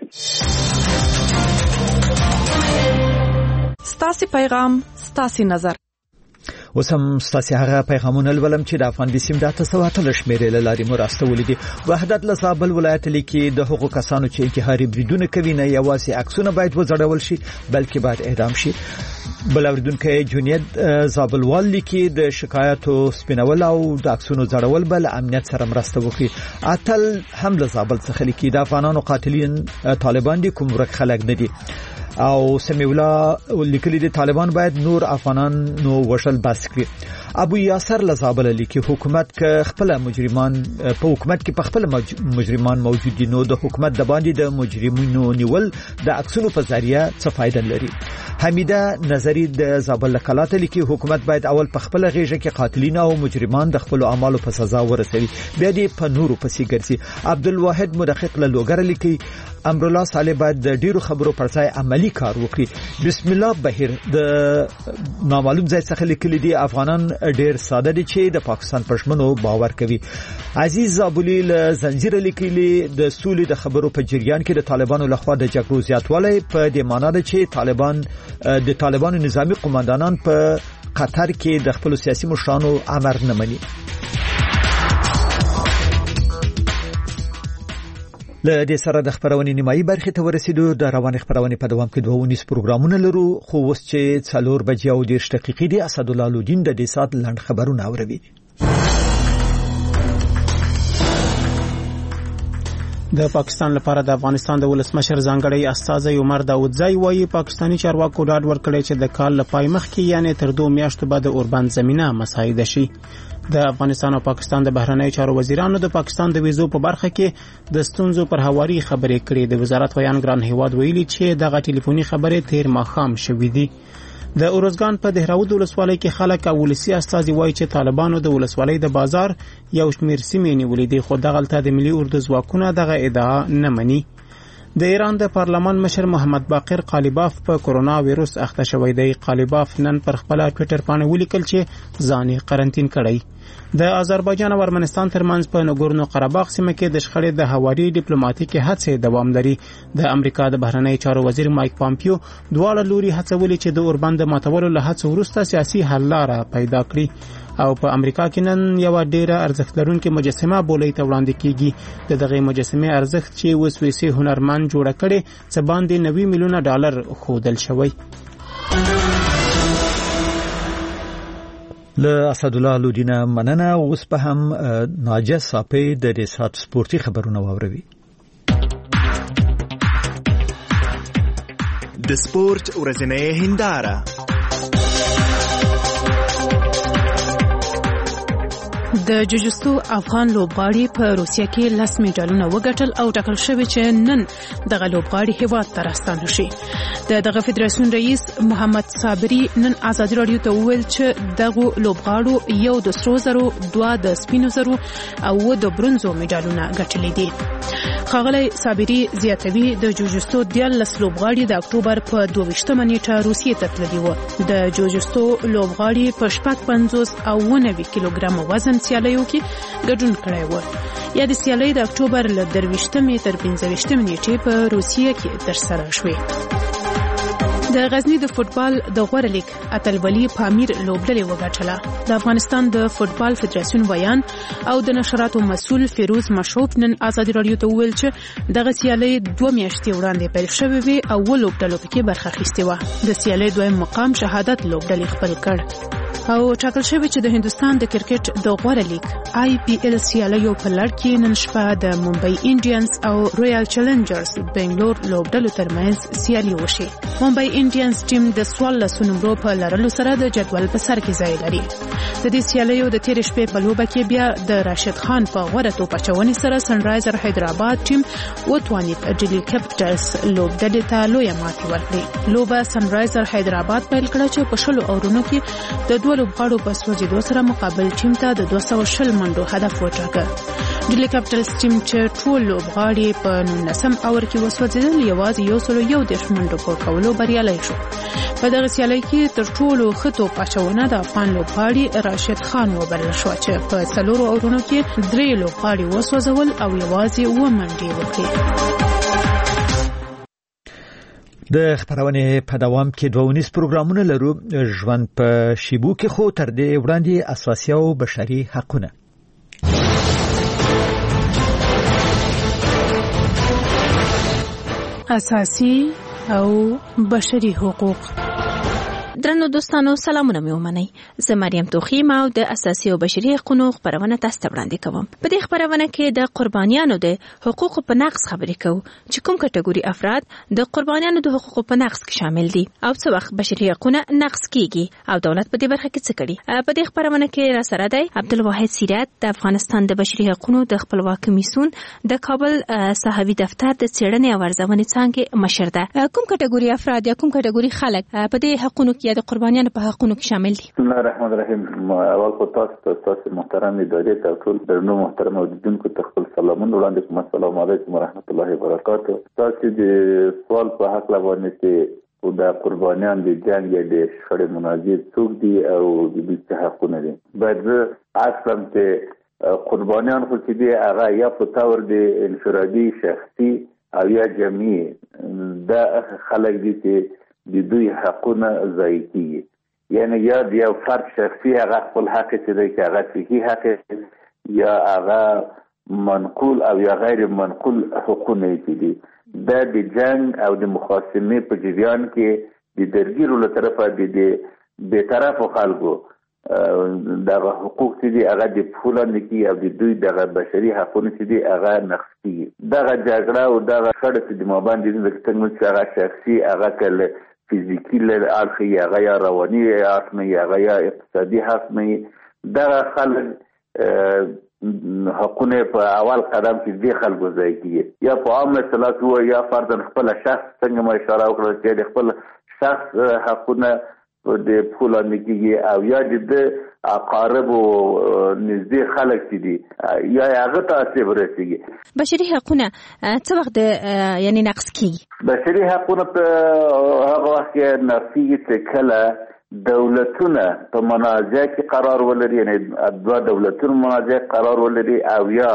ستاسې پیغام ستاسې نظر. اوس هم ستاسې هغه پیغامونه لولم چې د افغان بسیم د اته سوه اتلس شمېرې له لارې مو راستولي دي. وحدت له زابل ولایت لیکي د هغو کسانو چې انتحاري بریدونه کوي نه یوازې عکسونه باید وځړول شي بلکې باید اعدام شي. بل اوریدونکی جونید زابلوال لیکي د شکایاتو سپینول او د عکسونو ځړول بل امنیت سره مرسته وکړي. اتل هم له زابل څخه لیکي د افغانانو قاتلین طالبان دي کوم ورک خلک نه دي. او سمیع الله لیکلي دي طالبان باید نور افغانان نو وشل بس کړي. ابو یاسر لزابل لیکي حکومت ک خپل مجرمان په حکومت کې په خپل مجرمان موجود دي، نو د حکومت د باندې د مجرمینو نیول د عکسونو په ذریعہ څه فائدہ لري. حمیده نظری د زابل کلاته لیکي حکومت باید اول په خپل غیږه کې قاتلین او مجرمان د خپل اعمالو په سزا ورسوي، بیا دې په نورو پسې ګرځي. عبدالواحد مدقق له لوګر لیکي امرالله صالح باید د ډیرو خبرو پر ځای عملی کار وکړي. بسم الله بهیر د نامعلوم ځای څخه لیکلي دي افغانان ډیر ساده دي چې د پاکستان پښمنو باور کوي. عزیز زابلی له زنجیر لیکلي د سولې د خبرو په جریان کې د طالبانو لخوا د جګړو زیاتوالی په دې معنی ده چې طالبان د طالبانو نظامی قوماندانان په قطر کې د خپل سیاسي مشرانو امر نه مني. له دې سره د خبرونې نیمایي برخې ته ورسېدو. د روان خبرونې په دوام کې دوه ونیس پروګرامونه لرو، خو اوس چې څلور بجې او دېرش دقیقې دي اسدالله لودین د دې سات لنډ خبرونه اوروي. د پاکستان لپاره د افغانستان د ولسمشر ځانګړی استازی عمر داودزی وایي پاکستانی چارواکو ډاډ ورکړی چې د کال لپاره مخکې یعنی تر دوه میاشتو بعد اوربند زمينه مساعده شي. د افغانستان او پاکستان د بهرنی چارو وزیرانو د پاکستان د ویزو په برخه کې د ستونزو پر هواري خبرې کړې. د وزارت ویان ګران هیواد ویلي چې دغه ټلیفوني خبرې تیر ماښام شوې دي. د اورزګان په دهراود ولسوالۍ کې خلک او ولسی استازي وایي چې طالبانو د ولسوالۍ د بازار یو شمیر سیمې نیولې دي، خو دغلته د ملي اردو ځواکونه دغه ادعا نه مني. د ایران د پارلمان مشر محمد باقر قالیباف په کورونا وایروس اخته شوی دی. قالیباف نن پر خپل ټوئیټر باندې ولیکل چې ځان قرنټین کړی. د آذربایجان او ارمنستان ترمنځ په نګورنو قرهباغ سیمه کې د شخړې د هواري ډیپلوماټیکي هڅې دوام لري. د امریکا د بهرنی چارو وزیر مایک پامپیو دواړه لوري هڅولې چې د اوربند ماتولو له هڅو وروسته سیاسي حل لاره پیدا کړي. او په امریکا کې نن یو ډیره ارزښت لرونکې مجسمه بولې ته وړاندې کیږي. د دغه مجسمه ارزښت چې وسويسي هنرمند جوړ کړي څه باندې نوي میلیونه ډالر خودل شوی. له اسدالله لودینه مننه. اوس په هم ناجه صاحب د ریسات سپورتي خبرونه واوروي. د سپورت ورځنۍ هنداره. د جوجستو افغان لوبغاړي په روسیه کې لاس میډالونه وګټل او ټاکل شوی چې نن دغه لوبغاړي هیواد ته راستانه شي. د دغه فدراسیون رئیس محمد صابری نن آزادي رادیو ته وویل چې دغه لوبغاړو یو د سرو زرو، دوه د سپینو زرو او د برونزو میډالونه ګټلي دي. ښاغلی صابری زیاتوي د جوجستو دیارلس لوبغاړي د اکتوبر په دوه ویشتمه نیټه روسیې ته تللي وو. د جوجستو لوبغاړي په شپږ پنځوس او نوي کیلوګرام وزن سیالیو کې ګډون کړی و. یا د سیالۍ د اکتوبر له درویشتمې تر پنځه ویشتمې نیټې په روسیې کې ترسره شوې. د غزنی د فوتبال د غوړه لیګ اتلولي پامیر لوبډلې وګټله. د افغانستان د فوتبال فدراسیون ویان او د نشراتو مسؤل فیروز مشوف نن آزادي رادیو ته وویل چې دغه سیالۍ دوه میاشتې وړاندې پیل شوې وي او لوبډلو پکې برخه اخیستې وه. د سیالۍ دویم مقام شهادت لوبډلې خپل کړ او ټاکل شوی چې د هندستان د کرکټ د غوړه لیګ آی پی ایل سیالیو په لړ کې نن شپه د ممبئی انډینز او رویال چیلنجرز بنگلور لوبډلو ترمنځ سیالي وشي. ممبئی انډینز ټیم د څوارلس نمرو په لرلو سره د جدول په سر کې ځای لري. د دې سیالیو د تیر شپې په لوبه کې بیا د راشد خان په غوړه توپ اچونې سره سنرایزر حیدرآباد ټیم وتوانید ډیلی کیپټلز لوبډلې ته لویه ماتې ورکړي. لوبه سنرایزر حیدرآباد پیل کړه چې په شلو اورونو کې د دوه لوبغاړو په سوځېدو سره مقابل ټیم ته د دوه سوه شل منډو هدف وټاکه. ډیلی کیپټلز ټیم چې ټول لوبغاړي په نولسم اور کې وسوځېدل یوازې یو سل یو دېرش منډو په کولو بریالی شو. په دغه سیالۍ کې تر ټولو ښه توپ اچونه د افغان لوبغاړي راشد خان وبلل شوه چې په څلورو اورونو کې درې لوبغاړي وسوځول او یوازې اووه منډې وکړې. د خبرونه په دوام کې دوه ونیس پروګرامونه لرو. ژوند په شیبو کې خو تر دې وړاندې اساسي او بشري حقونه. اساسي او بشري حقوق درنو دوستانو سلامونه مې ومنئ. زه مریم توخیم او د اساسي او بشري حقوقو خبرونه تاسو ته وړاندې کوم. په دې خبرونه کې د قربانیانو د حقوقو په نقض خبرې کوو چې کوم کټګوري افراد د قربانیانو د حقوقو په نقض کې شامل دي او څه وخت بشري حقوقونه نقض کیږي او دولت په دې برخه کې څه کوي. په دې خبرونه کې را سره دی عبدالواحد سیرت د افغانستان د بشري حقوقو د خپلواکۍ کمیسیون د کابل صحافي دفتر د څېړنې او ارزونې څانګې مشر ده. کوم کټګوري افراد یا کوم کټګوري خلک په دې حقوقو کې د قربانیانو په حقوقو کې شامل دي؟ بسم الله الرحمن الرحیم. اول خو تاسو تاسو محترم ادارې ته ټول درنو محترم اوریدونکو ته خپل سلامونه وړاندې کوم. السلام علیکم ورحمت الله وبرکاته. تاسو د سوال په حق باندې چې د قربانیان د جنگ یا د شخړې مناظر څوک دي او د دوی څه حقونه دي. باید اصلا چې قربانیان خو چې دي هغه یا په تور د انفرادي شخصي او یا جمعي د خلک دي چې د دوی حقونه ضایع کیږي. یعنی یا د یو فرد شخصي هغه خپل حق چې دی چې هغه فقهي حق یا هغه منقول او یا غیر منقول حقونه چې دي دا د جنگ او د مخاصمې په جریان کې د درګیرو له طرفه د بېطرفو خلکو دغه حقوق چې دي هغه د پښو لاندې کېږي او د دوی دغه بشري حقونه چې دي هغه نقض کېږي. دغه جګړه او دغه شخړه چې د مابین دي د څنګه چې هغه شخصي هغه کله فزیکی له اړخه هغه یا رواني اړخ نه هغه یا اقتصادي حق نه دغه خلک حقونه په اول قدم کې دي خلکو ځای کېږي یا په عام اصطلاح کې یا فرد خپل شخص څنګه ما اشاره وکړه چې د خپل شخص حقونه د پولا نکیږي او یا د اقارب او نږدې خلک دي یا هغه تاسو ورسیږي. بشري حقونه څه وخت یعنی نقض کیږي؟ بشري حقونه په هغه وخت کې نقض کیږي چې کله دولتونه په منازعه کې قرار ولري، یعنی دوه دولتونه منازعه قرار ولري او یا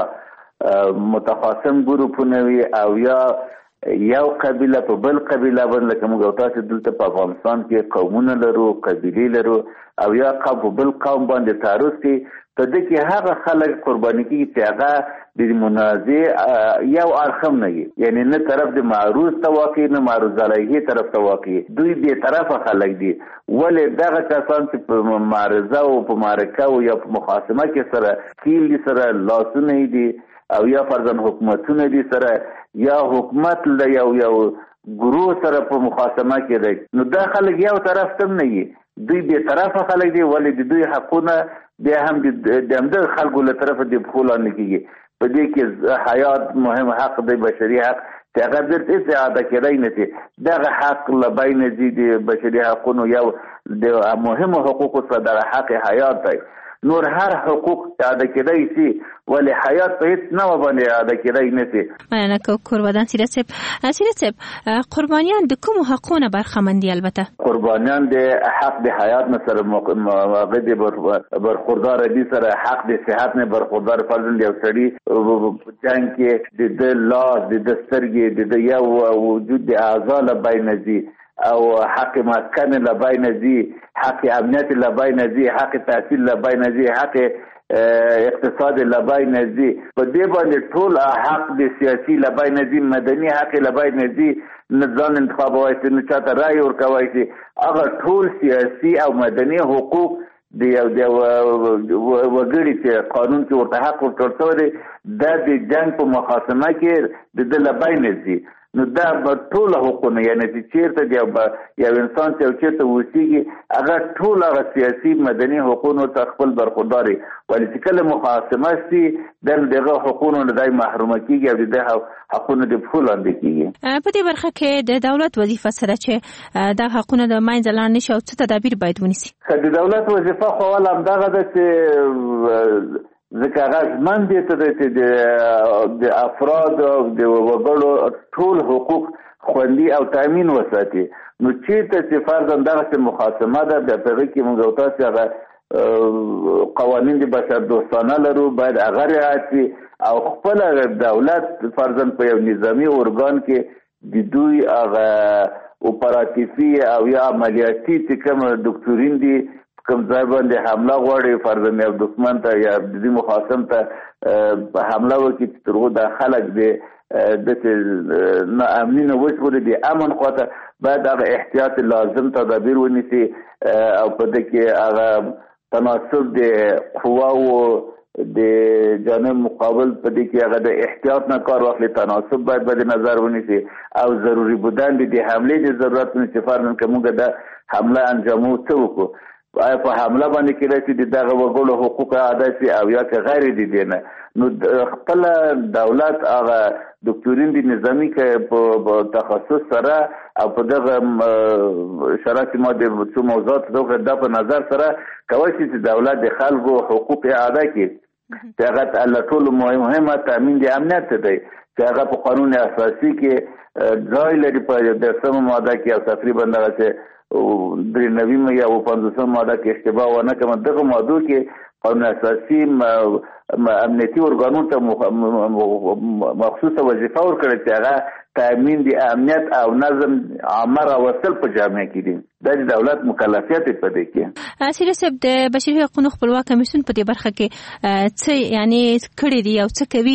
متخاصم ګروپونه وي او یا یو قبیله په بل قبیله باندې لکه موږ تاسو دلته په افغانستان کې قومونه لرو، قبیلې لرو او یا قوم په بل قوم باندې تعرض کوي. په دې کې هغه خلک قرباني کیږي چې هغه د منازع یو اړخم نه وي، یعنی نه طرف د معروض ته واقع نه معروض علیه طرف ته واقع، دوی بې طرفه خلک دي. ولې دغه کسان چې په معارضه او په معرکه او یا په مخاصمه کې سره کیل سره لاسونه دي او یا فرضاً حکومتونه دي سره یا حکومت له یو یو ګروه سره په مخاصمه کې دی، نو دا خلک یو طرف تم نه وي، دوی بې طرفه خلک دي. ولې د دوی حقونه بیا هم د همدغه خلکو له طرفه د پښو لاندې کېږي. په دې کې حیات مهم حق دی، بشري حق چې هغه بیرته هېڅ اعاده کېدی نه شي. دغه حق له بینه ځي د بشري حقونو یو د مهمو حقوقو څخه دغه حق حیات دی. نور هر حقوق اعاده کېدای شي ولی حیات په هیڅ نه باندې اعاده کېدای نه شي. مننه قربانیان سیرت صاحب. سیرت صاحب قربانیان د کوم حقونو برخمن دي؟ البته قربانیان د حق د حیات نه سره موقع دي، برخوردار دي سره حق د صحت نه برخوردار. فرضاً یو سړي جنګ کې د لاس د سترګې د یو وجود د اعضاء له بینه ځي او حق مسکن له بینه ځي، حق امنیت له بینه ځي، حق تحصیل له بینه ځي، حق اقتصاد له بینه ځي. په دې باندې ټول حق د سیاسي له بینه ځي، مدني حق له بینه ځي، نه ځان انتخابوای شي، نه چاته رای ورکوای شي. هغه ټول سیاسي او مدني حقوق د یو د وګړي چې قانون کې ورته حق ورکړل شوی دی دا د جنګ په مخاصمه کې د ده له بینه ځي. نو دا به ټول حقونه یعنی چې چیرته دی یو انسان چې چیرته اوسېږي هغه ټول هغه سیاسي مدني حقونو ته خپل برخوردار وي. ولې چې کله مخاصمه شي د دغه حقونو نه دی محرومه کېږي او د دغه حقونو د پښو لاندې کېږي. په دې برخه کې د دولت وظیفه سره چې دا حقونه د منځه لاړ نه شي او څه تدابیر باید ونیسي؟ د دولت وظیفه خو اول همدغه ده چې ځکه هغه ژمن دی چې د افراد او د وګړو ټول حقوق خوندي او تامین وساتي. نو چېرته چې فرضاً دغسې مخاصمه ده د هغې کې موږ او تاسې هغه قوانین د بشر دوستانه لرو باید هغه رعایت شي او خپله دولت فرضاً په یو نظامي ارګان کې د دوی هغه اپراتیفي او یا عملیاتي چې کوم دکتورین دي کوم ځای باندې حمله غواړي فرضاً یو دښمن ته یا د مخاصم ته حمله وکړي چې ترغو دا خلک دی د نه امني نه وژغوري د امن خواته باید هغه احتیاط لازم تدابیر ونیسي او په دې کې هغه تناسب د قواو د جانب مقابل په دې کې هغه د احتیاط نه کار واخلي تناسب باید باید نظر ونیسي او ضروري بودن د حملې د ضرورت نه فرضاً که موږ د حمله انجامو څه وکړو آیا په حمله باندې کېدای شي د دغه وګړو حقوق ادا شي او یا که غیر دي دی نه نو خپل دولت هغه دکتورین دي نظامی که په تخصص سره او په دغه شرایط ما د څو موضوعات دغه د په نظر سره کوي چې دولت د خلکو حقوق ادا کړي چې هغه الله ټول مهمه تامین د امنیت دی چې هغه په قانون اساسي کې ځای لري په د سم ماده کې او تقریبا دغه درې نویم یا او پنځوسم ماده کې اشتباه ونه کوم دغه ماده کې قانون اساسي امنیتي ارګانونو ته مخصوصه وظیفه ورکړي چې هغه تامین د امنیت او نظم عامه راوستل په جامعه کې دي د دولت مکلفیت په دې کې سیره صاحب د بشري حقوقو خپلواک کمیسیون په دې برخه کې څه یعنی کړی دی او څه کوي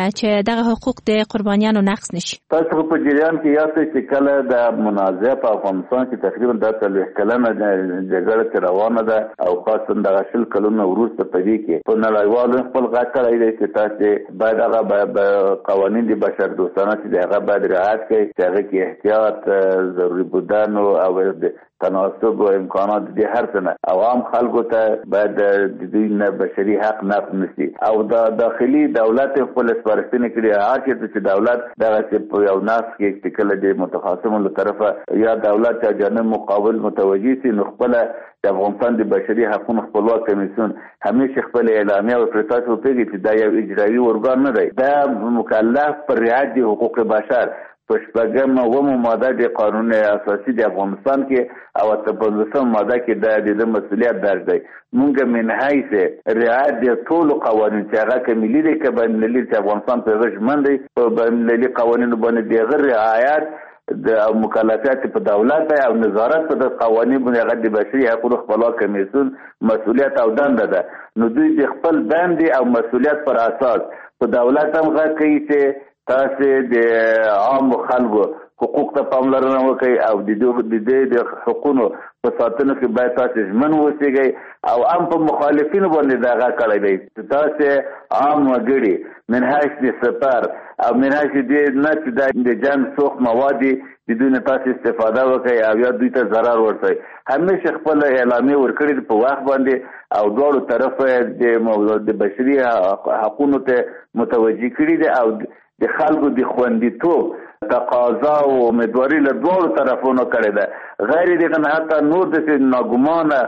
چې دغه حقوق د قربانیانو نقض نشي تاسو په جریان کې یاست چې کله د منازعه په افغانستان کې تقریبا د څلوېښت کلنه جګړه روانه ده او خاصه د شل کلونو وروسته په دې کې په نړیوالو خپل غږ کړی دی چې تاسو باید هغه قوانین د بشر دوستانه چې هغه باید رعایت کړي چې هغه کې احتیاط ضروري بودن او تناسب و امکانات دي هر څه او عام خلکو ته باید د دوی نه بشري حق نقض نشي او د داخلي دولت خپل سپارښتنې کړي هغه چې دولت دغه چې یو ناس کې استقلال دي متخاصمو له طرفه یا دولت چې جانب مقابل متوجي سي نو خپل د افغانستان د بشري حقوقو خپلواک کمیسیون همیشه خپل اعلامیه او پرتاسو پیږي چې دا یو اجرایي ارګان نه دی دا مکلف پر رعایت حقوق بشر په شپږم اووم ماده د قانون اساسي د افغانستان کې او په پنځوسم ماده کې د د مسؤلیت درج دی مونږ من حیث رعایت د ټول قوانین چې هغه کملي دي که بین المللي چې افغانستان په ژمن دی په بین المللي قوانینو باندې د غیر رعایت د مکلفیت په دولت او نظارت په قوانین باندې هغه د بشري حقوقو خپلواک کمیسیون مسؤلیت او دنده ده نو دوی د خپل دنده او مسؤلیت پر اساس په دولت هم غږ کوي چې تاسو د عام خلکو حقوق ته پاملرنه وکړئ او د دې د حقوقو په ساتنه کې باید تاسو ژمن اوسئ او عام په مخالفینو باندې دغه کړی دی تاسو عام وګړي منهاج د سفر او منهاج د نه چې د جنگ سوخ مواد د دوی نه تاسو استفاده وکړئ او یا دوی ته ضرر ورسوي همیشه خپل اعلامیه ورکړي په وخت باندې او دوړو طرفه د موضوع د بشري حقوقو ته متوجي کړي دي او د خلکو د خوندیتوب تقاضا او امیدواري له دوه طرفونو کړی ده غیر دغه نه حتی نور د ناګمانه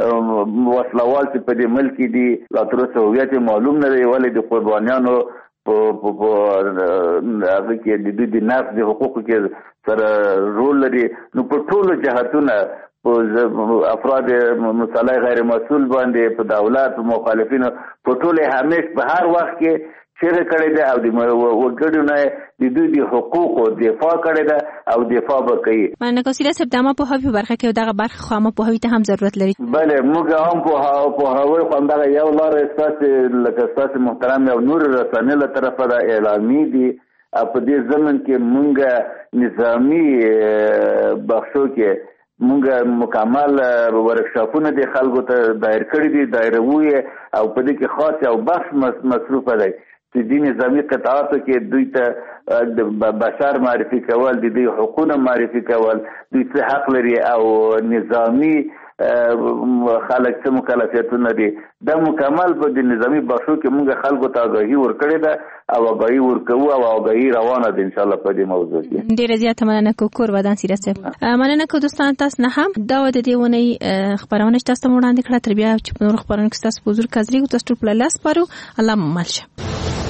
وسلوال چې په دې ملک دي لا تر اوسه هویت معلوم نه دی ولې د قربانیانو په په هغه کې د دې د نفس د حقوقو کې سره رول لري نو په ټولو جهاتونو افراد مصالح غیر مسؤل باندې په دولت مخالفینو په ټوله همیش په هر وخت کې چیرې کړی دی او د وګړو نه د دوی د حقوقو دفاع کړی دی او دفاع به کوي مننه کوم چې د ما په هغه برخه کې دغه برخه خو ما په هوی ته هم ضرورت لري بله موږ هم په په هوی خو دغه یو لار اساس لکه اساس محترم او نور رسنۍ له طرفه د اعلامي دي په دې ځمن کې موږ نظامی بخشو کې موږ مکمل ورکشاپونه د خلکو ته دایر کړی دي دایروي او په دې کې خاص او بخش مصروف دی چې د نظامی قطعاتو کې دوی ته بشر معرفي کول د دوی حقوق معرفي کول دوی څه حق لري او نظامی خلک څه مکلفیتونه دي دا مکمل په د نظامی بخشو کې موږ خلکو ته آگاهي ورکړې ده او آگاهي ورکوو او آگاهي روانه ده ان شاء الله په دې موضوع کې ډیره زیاته مننه کوم کور ودان سیره صاحب مننه کوم دوستان تاسو نه هم دا د دې ونې خبرونه تاسو ته وړاندې کړه تر بیا چې په نور خبرونه کې تاسو حضور کاذری او تاسو په لاس پارو الله مالشه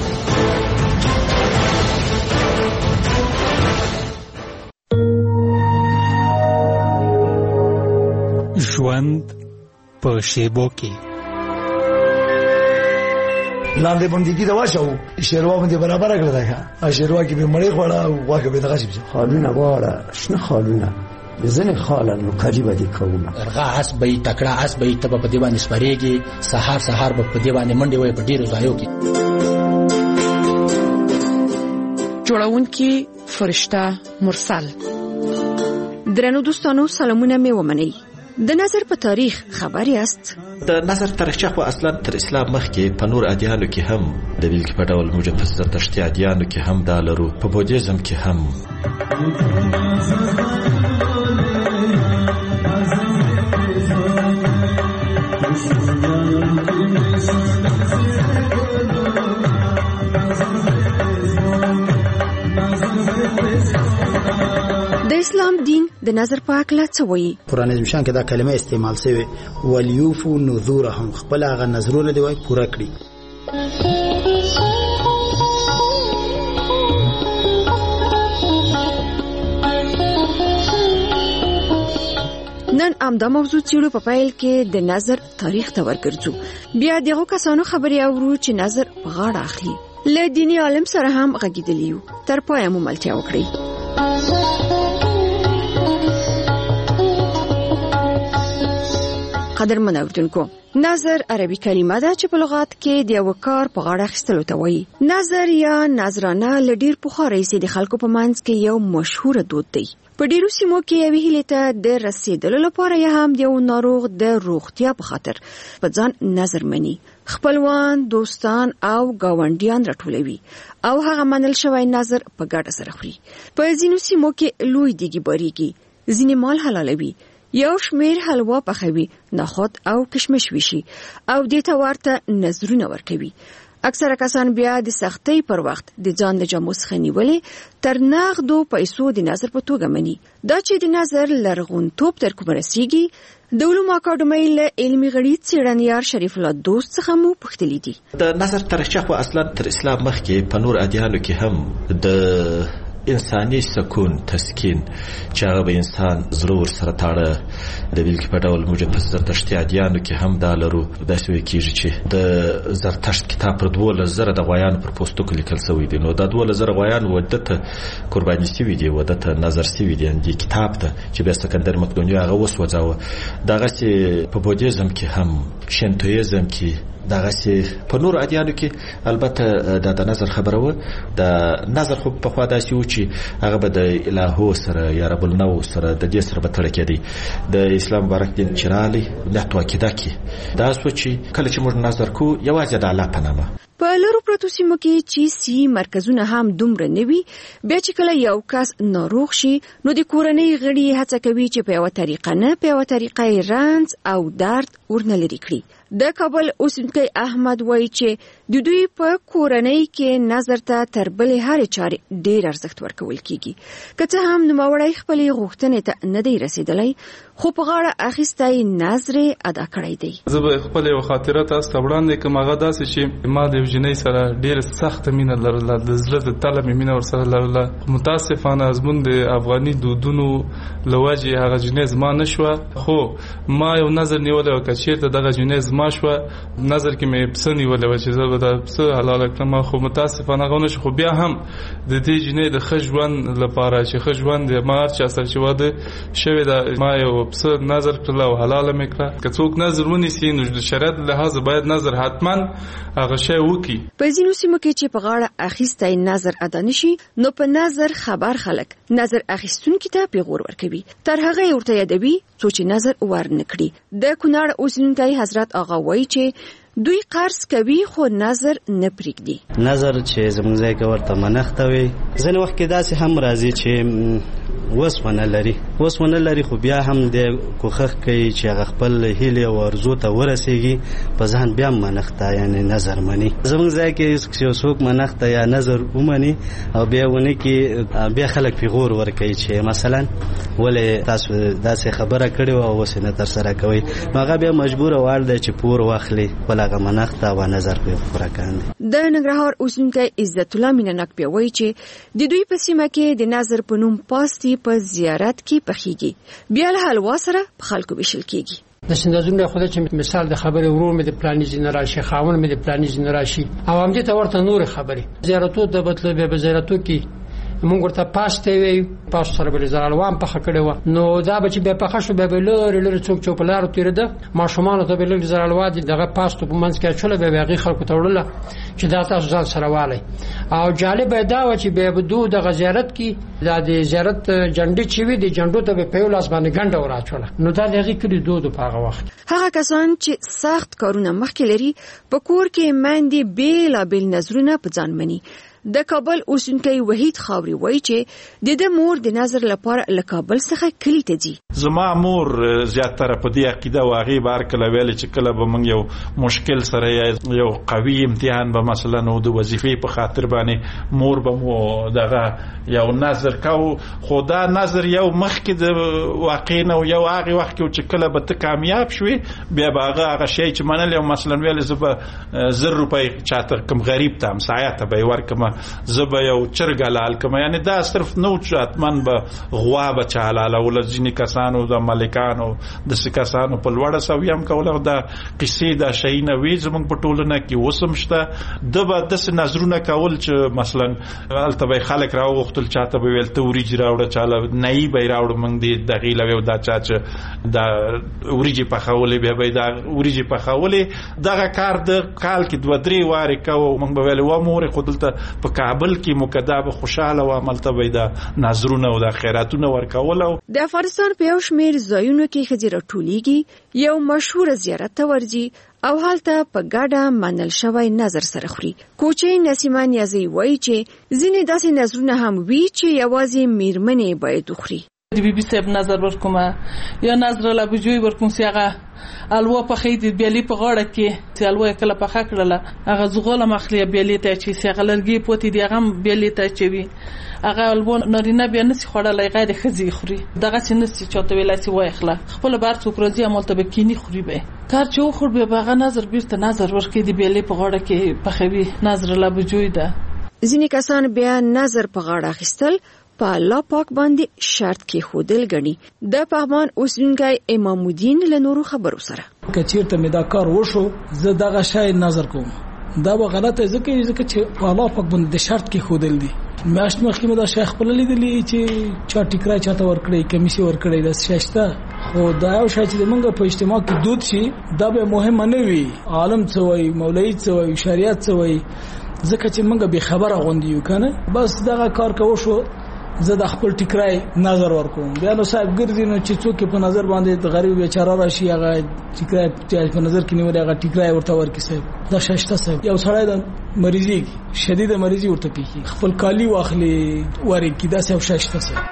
ژوند په شیبو کې لاندې باندې دا واشو شیروا باندې برابر کړل دا شیروا کې به مړې خوړه او واګه به دغه شي خالونه واړه شنه خالونه ځنې خاله نوکري به دې کوم رغه اس به تکړه اس به ته په دې باندې سپریږي سهار سهار به په دې باندې منډې وای په ډیرو ځایو کې. جوړونکي فرشته مرسل. درنو دوستانو سلامونه مې ومنئ. د نظر په تاریخ خبر یاست؟ د نظر تاریخچه خو اصلا تر اسلام مخکې په نور ادیانو کې هم د بیلګې په ډول موږ په زرتشتي ادیانو کې هم دا لرو، په بودیزم کې هم. د اسلام دین د نظر په اړه څه وایي؟ قرآن مشان کې دا کلمه استعمال شوی ولیوفو نذورهم، خپل هغه نظرونه دی وای پوره کړی. نن امدا موضوع چیرو په پایل کې د نظر تاریخ ته ورګرځو. بیا دغه کسانو خبري اورو چې نظر په غاړه اخلي. له دیني عالم سره هم غږیدلیو. تر پایه مو ملتیا وکړئ. قدرمن اوردونکو، نظر عربي کلمه ده چې په لغت کې د یو کار په غاړه اخیستلو ته وایي. نظر یا نظرانه له ډیر پخوا راهیسې د خلکو په منځ کې یو مشهور دود دی. په ډیرو سیمو کې یوې هیلې ته د رسیدلو لپاره یې هم د یو ناروغ د روغتیا په خاطر په ځان نظر مني. خپلوان، دوستان او گاونډیان راټولوي او هغه منل شوی نظر په ګډه سره خوري. په ځینو سیمو کې لوی دیګي باریږي، ځینې مال حلالوي، یو شمیر حلوا پخوي، نخود او کشمش ویشي او دې ته ورته نظرونه ورکوي. اکثره کسان بیا د سختۍ پر وخت د ځان له جامو څخه نیولې تر نغدو پیسو د نظر په توګه مني. دا چې د نظر لرغونتوب تر کومه رسیږي د علومو اکاډمۍ له علمي غړي څېړنیار شریف الله دوست څخه مو پوښتلي دي. د نظر تاریخچه خو اصلا تر اسلام مخکې په نور ادیانو کې هم د انساني سکون تسکین چې هغه به انسان ضرور سره تاړه. د بیلګې په ډول موږ په زرتشتي ادیانو کې هم دا لرو. داسې ویل کېږي چې د زرتشت کتاب پر دولس زره د غویانو پر پوستو کې لیکل شوی دی. نو دا دولس زره غویان وده ته قرباني شوي دي، وده ته نظر شوي دي دې کتاب ته چې بیا سکندر مقدوني هغه وسوځاوه. دغسې په بودیزم کې هم، شینتویزم کې، دغسې په نورو ادیانو کې البته دا د نظر خبره وه. د نظر خو پخوا داسې و چې هغه به د الهو سره یا رب النو سره د دې سره به تړه کېدی. د اسلام مبارک دین چې راغلی نحت و عقیده کې دا سوه چې کله چې موږ نظر کوو یوازې د الله په نامه. په لرو پرتو سیمو کې چې سی مرکزونه هم دومره نه وي، بیا چې کله یو کس ناروغ شي نو د کورنۍ غړي هڅه کوي چې په یوه طریقه نه په یوه طریقه یې رنځ او درد ورنه لرې کړي. د کابل اوسیدونکی احمد وایي چې د دوی په کورنۍ کې نظر ته تر بلې هرې چارې ډېر ارزښت ورکول کیږي. که څه هم نوموړی خپلې غوښتنې ته نه دی رسېدلی، خو په غاړه اخیستی نظر ادا کړی دی. زه به خپل یو خاطره تاسو ته وړاندې کوم. هغه داسې چې ما د یو جنۍ سره ډېره سخته مینه لرله، د زړه د تله مې مینه ورسره لرله. متاسفانه زموږ د افغاني دودونو له وجې هغه جنۍ زما نه شوه، خو ما یو نظر نیولی و که چېرته دغه جنۍ زما شوه، نظر کې مې پسه نیولی وه چې زه به دا پسه حلاله کړم. خو متاسفانه هغه ونه شو. خو بیا هم د دې جنۍ د ښه ژوند لپاره چې ښه ژوند یې ما هر چا سره چې واده شوې ده، ما یو پسه نظر کړله او حلاله مې کړه. که څوک نظر ونیسي نو د شریعت له لحاظه باید نظر حتما هغه شی وکړي. په ځینو سیمو کې چې په غاړه اخیستی نظر ادا نشي نو په نظر خبر خلک نظر اخیستونکي ته پیغور ورکوي، تر هغه یې ورته یادوي څو چې نظر ورنه کړي. د کونړ اوسیدونکی حضرت آغا وایي چې دوی قرض کوي خو نظر نه پرېږدي. نظر چې زموږ ځای کې ورته منښته وي، ځینې وخت کې داسې هم راځي چې وس ونه لري وس ونه لري خو بیا هم د کوښښ کوي چې هغه خپل هیلې او ارزو ته ورسیږي، په ځان بیا منښته یعنی نظر مني. زموږ ځای کې یو څوک منښته یا نظر ومني او بیا ونه کې بیا خلک پیغور ورکوي چې مثلا ولې تاسو داسې خبره کړې وه او اوس یې نه ترسره کوئ. نو هغه بیا مجبوره وړ دی چې پور واخلي، خپل هغه منښته او نظر پرې پوره کاندي. د ننګرهار اوسیدونکی عزت الله مینه نک بیا وایي چې د دوی په سیمه کې د نظر په نوم پاستي په زیارت کې پخېږي، بیا له حلوا سره په خلکو ویشل کېږي. د سندازونو خو چې مثال د خبرې ورور مې د پلاني ځین راشي، خاون مې د پلاني ځین راشي، او هم دې ته ورته نور خبرې زیارتو ته بتل به زیارتو کې موږ ورته پاسته وی پاس سره بل زالوان په خکړه و نو دا به چې به په خښو به لور لور څوک چوپ لار تیرده ماشومان ته به لور زالوا دي دغه پاستو په منځ کې چوله به واقعي خلکو ته وړله چې دا تاسو ځان سره والی او جالب دا و چې به بدو د زیارت کې دا د زیارت جنډي چې وی د جنډو ته به په لاس باندې ګنده وراچوله نو دا لږی کړي دوه په هغه وخت هغه کسان چې سخت کارونه مخکې لري په کور کې مندي بیل بیل نظرونه په ځان مني د کابل اوسنکی وحید خاوري وایي چې د د مور د نظر لپاره له کابل څخه کلی ته ځي زما مور زیاتره په دې عقیده واغې بار کله ویل چې کله به موږ یو مشکل سره یو قوي امتحان به مثلا نو د وظیفې په خاطر باندې مور به مو دغه یو نظر کو خدا نظر یو مخکې د واقع نه یو هغه وخت چې کله به ته کامیاب شوي بیا به هغه هغه شی چې منل یو مثلا ویل زه زر روپۍ چاته کم غریب ته همسایه ته به ورکم زبا یو چرګلال کما یعنی دا صرف نو چاتمن به غوا به چالاله ولځنی کسانو د مالکانو د سکاسانو په لوړه سویم کوله دا قصې دا شینه وی زمونږ په ټولنه کې وسمشته د به د نظرونه کول چې مثلا الته خلک راوغتل چاته به ویل توريج راوړه چاله نه به راوړ موږ دی د غیله یو دا چا چې دا اوریجی په خولې به به دا اوریجی په خولې دغه کار د کال کې دوه درې واره کوو موږ به ویل و مور خودلته په کابل کې مقدمه خوشاله او عملته وي دا نظرونه او د خیراتونه ورکول د افغانستان په یو شمیر ځایونو کې خزیره ټولیږي یو مشهور زیارت ته ورځي او هلته په ګډه منل شوی نظر سره خوري کوچي نسیمه نیازی وایي چې ځینې داسې نظرونه هم وی چې یوازې میرمنې باید وخوري د بي بي صاحب نظر ورکومه یا نظر لا بجوي ورکوم سیغه الوا په خېد بیلې په غاړه کې چې الوا کله په خکړله هغه زغله مخليه بیلې ته چې سیغه لرګي پوتې دی هغه بیلې ته چوي هغه الوا نارینه بیا نسی خړلای غیر خزي خوري دغه سنسي چاته ویلاسي وایخله خپل بار څوک راځي عمل ته بکینی خوري به کار چې خور به هغه نظر بیرته نظر ورکې دی بیلې په غاړه کې په خوي نظر لا بجوي ده ځینې کسان بیا نظر په غاړه خستل په الله پاک باندې شرط کې خودل غني د پهمان اوسنګای امام الدین له نورو خبرو سره کچیرته مې دا کار وشو زه دغه شای نظر کوم دا به غلطه ځکه ځکه چې په الله پاک باندې شرط کې خودل دي میاشت مخکې مې دا شیخ خپل لیدلې چې چا ټیکرا چاته ور کړی کمیسي ور کړی د شاشته خو دا یو شای چې موږ په اجتماع کې دود شي دا به مهم نه وي عالم څه وایي مولوی څه وایي شریعت څه وایي ځکه چې موږ به خبره غونډیو کنه بس دغه کار کوو شو زه د خپل ټیکرای نظر ورکوم بیا نو صاحب ګرځي نو چې څوک په نظر باندې د غریب بیچاره راشي هغه ټیکرای په نظر کې نیول هغه ټیکرای ورته ورکي صاحب دا شاشته صاحب یو سړی د مریضي شدید مریضي ورته پیږي خپل کالی واخلي ورکی دا صاحب شاشته صاحب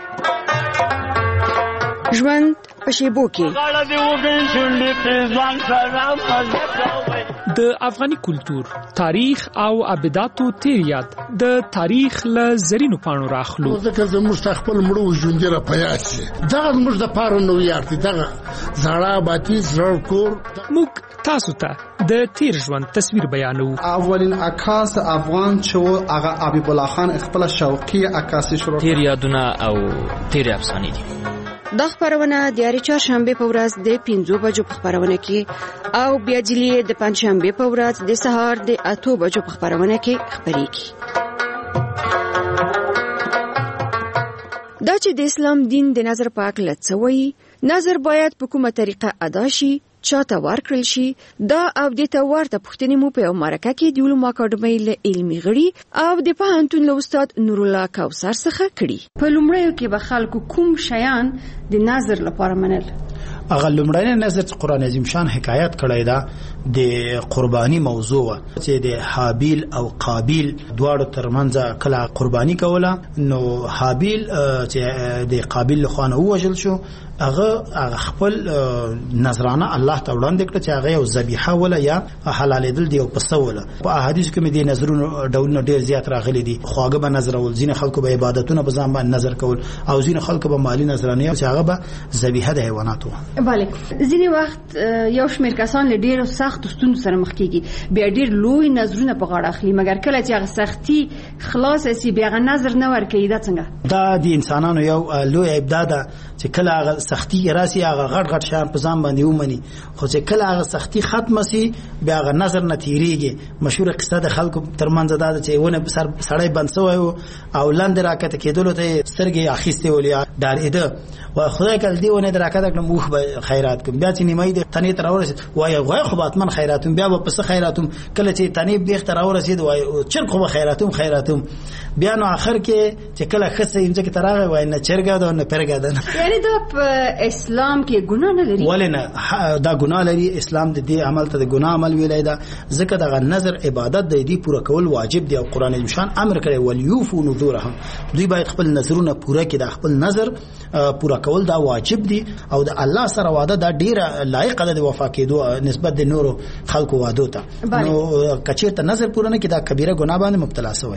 ژوند په شیبو کې د افغاني کلچر تاریخ او ابداتو تیریات د تاریخ له زرینو پاڼو راخلو ځکه زموږ خپل مړو ژوند را پیاسي دا موږ د پاره نو یارتي دا زړه باتی زړه کور موږ تاسو ته د تیر ژوند تصویر بیانو اولین عکاس افغان چې هغه حبیب الله خان خپل شوقي عکاسي شروع تیر یادونه او تیر افسانې دي د خبرونه د یاري چهارشنبه په ورځ د پنځو بجو په خبرونه کې او بیا جلی د پنځشنبه په ورځ د سهار د اته بجو په خبرونه کې خبرېږي دا چې د اسلام دین د نظر پاک لڅوي نظر باید په کومه طریقه ادا شي چاته ورکړل شي دا او د تورته پښتنې مو په مرکه کې د علوم اکاډمۍ له علمي غړي او د پوهنتون له استاد نور الله کوثر څخه کړي په لومړیو کې به خلکو کوم شیان د نظر لپاره منل هغه لومړنی نظر چې قران عظیم شان حکایت کړی دا د قرباني موضوع چې د حابیل او قابیل دواړو ترمنځ کله قرباني کوله نو حابیل چې د قابیل له خانه وژل شو هغه خپل نظرانه الله ته وړاندې کړ چې هغه یو ذبیحه ولا یا حلالېدل دی او پسوله په احادیث کې مې د نظرونو ډولونه ډیر زیات راغلي دي خواږه به نظر ول ځینې خلکو به عبادتونه په ځان باندې نظر کول او ځینې خلکو به مالی نظرانه چې هغه به ذبیحه د حیواناتو bale ځینې وخت یو شمېر کسان له ډیرو سخت ستونزو سره مخ کیږي بیا ډیر لوی نظرونه په غاړه اخلي مګر کله چې هغه سختي خلاص شي بیا هغه نظر نه ورکوي دا څنګه دا د انسانانو یو لوی ابداع ده چې کله هغه سختی راسي هغه غټ غټ شان په ځان باندې ومني خو چې کله هغه سختی ختم سي بیا هغه نظر نه تیریږي. مشهور قصه د خلکو ترمنځ دا چې ونه سر سړی بند سوی او لاندې راکته کېدلو ته سترګې اخیستې ولې ډارېده و خدای کله دی ونه راکته کړم موږ به خیرات کوم بیا چې نیمه دې تنې تر اورسید وای غوای خو باتمن خیراتوم بیا په څه خیراتوم کله چې تنې بیخ تر اورسید وای چر خو خیراتوم خیراتوم بیا نو اخر کې چې کله خصه یې چې ترغه وای نه چرګا ده نه پرګا ده. یعنی دا په اسلام کې ګناه نه لري ولنه دا ګناه لري. اسلام د دې عمل ته د ګناه عمل ویلای دا ځکه دغه نظر عبادت د دې پوره کول واجب دی او قران مشان امر کړی وليوفوا نذورهم دوی باید خپل نظرونه پوره کړي د خپل نظر پوره کول دا واجب دی او د الله سره وعده دا ډیره لایق ده د وفا کېدو نسبت د نورو خلکو وعده ته. نو کچیرته نظر پوره نه کړي دا کبیره ګناه باندې مبتلا شوی.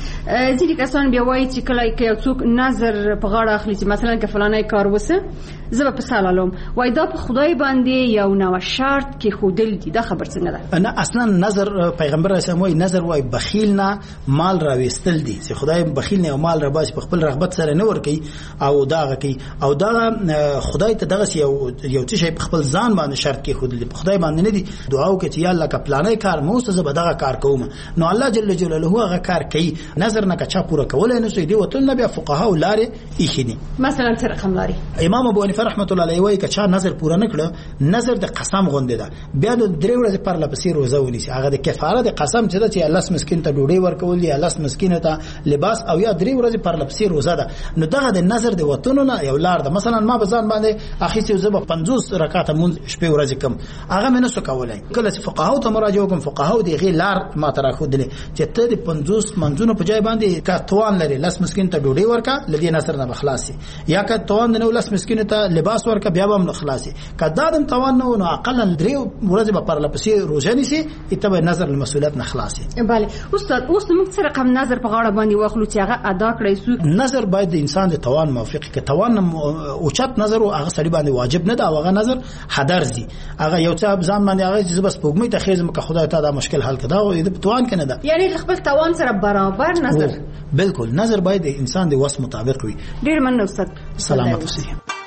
ځینې کسان بیا وایي چې کله کې یو څوک نظر په غاړه اخلي چې مثلا که فلانه کار وسه زه به په سلالم وای دا په خدای باندې یو نو شرط کې خودل دي دا خبر څنګه ده؟ نه اصلا نظر پیغمبر اسلام وای نظر وای بخیل نه مال راويستل دي چې خدای بخیل نه مال را باز په خپل رغبت سره نه ور کوي او دا کوي او دا خدای ته دغه یو یو څه په خپل ځان باندې شرط کې خودل په خدای باندې نه دي. دعا وکړي چې یا الله کا پلانې کار مو څه به دغه کار کوم نو الله جل جلاله هغه کار کوي. نظر نه کچا پوره کولای نه سوی دی وتل نه بیا فقها او لارې ایخني مثلا تر رقم لاري امام ابو حنیفه رحمت الله علیه وایي کچا نظر پوره نکړه نظر د قسم غونډه ده بیا د درې ورځې پر لپسې روزه ونیسي هغه د کفاره د قسم چې د الله مسکین ته ډوډۍ ورکول دي الله مسکین ته لباس او یا درې ورځې پر لپسې روزه ده. نو دغه د نظر د وتونو نه یو لار ده. مثلا ما بزان باندې اخیسي زب پنځوس رکعات مونږ شپې ورځې کم هغه مې نه سو کولای کله چې فقهاو ته مراجعه وکم فقهاو دی غي لار ما ترا خو دي چې ته د پنځوس منځونو په ځای باندې کا توان لري لس مسکین ته ډوډۍ ورکا لدی نظر نه بخلاصي یا کا توان نه لس مسکین ته لباس ورکا بیا هم خلاصي کدا دم توان نه نو اقل درې ورځې په پر لپسې روزه نیسي اتبع نظر المسؤلیت نه خلاصي. bale استاد اوس موږ سره کوم نظر په غاړه باندې واخلو چې هغه ادا کړی سو نظر باید د انسان د توان موافق کې توان اوچت نظر او هغه سړي باندې واجب نه دا هغه نظر حدر زی هغه یو څه ځان باندې هغه چې بس پوګمې ته خېزم که خدای ته دا مشکل حل کړه او د توان کنه دا یعنی خپل توان سره برابر نظر بالکل نظر باید د انسان د وس مطابق وي. ډیر مننه استاد سلامت اوسئ.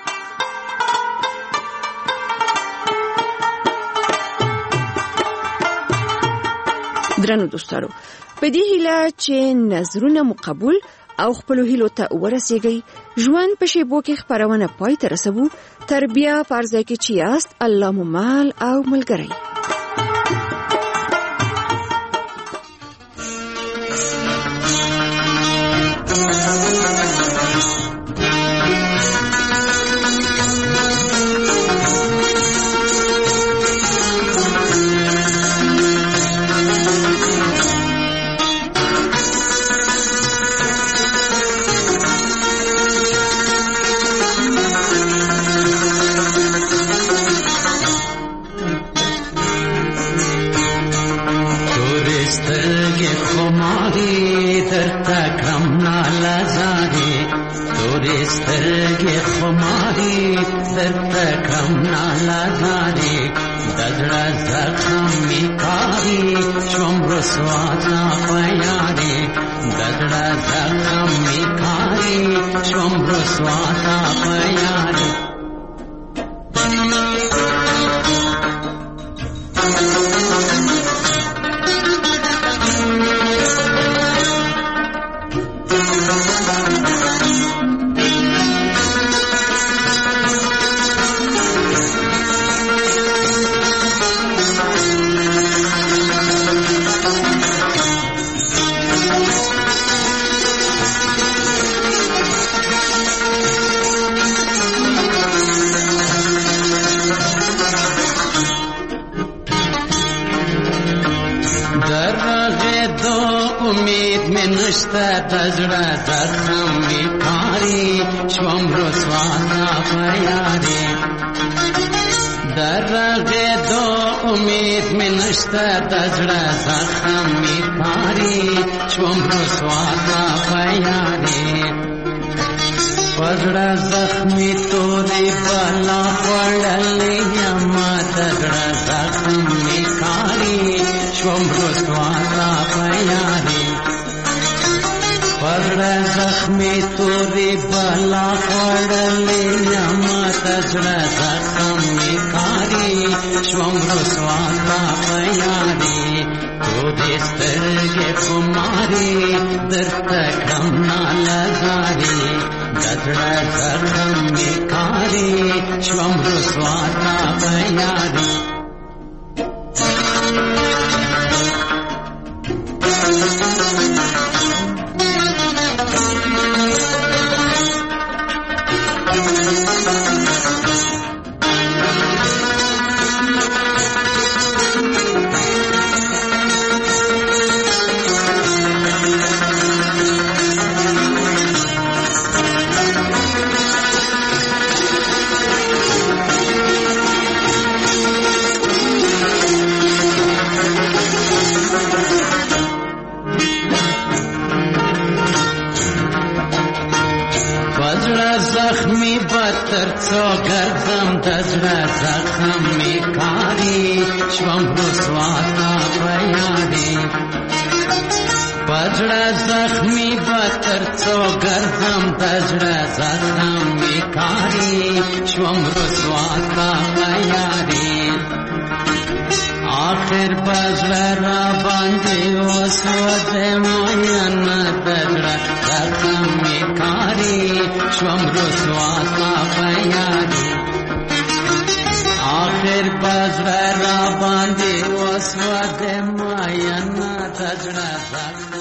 درنو دوستانو په دې هیله چې نظرونه مقبول او خپل هیلو ته ورسیږي ژوند په شیبو کې خبرونه پای ته رسوو تربیه فرض کې چې یاست الله مو مال او ملګری. زړه زخمي تورې بلا خوړلې یما تزړه زخمي کاری شوم رسوا تا پیاري تو دې سترګې کماري درته کړم نالګاري زړه زخمي کاری شوم رسوا تا پیاري زخمی بتر څو ګرځم د زړه زخمي کاری شوم رسوا تا پیاري پزړه زخمی بتر څو ګرځم د زړه زخمي کاری شوم رسوا تا پیاري آخر پزړه را باندې وسوځه مانا د زړه زخمي کاری شوم رسوا تا پیاري آخر پزړه را باندې وسوځه مانا د زړه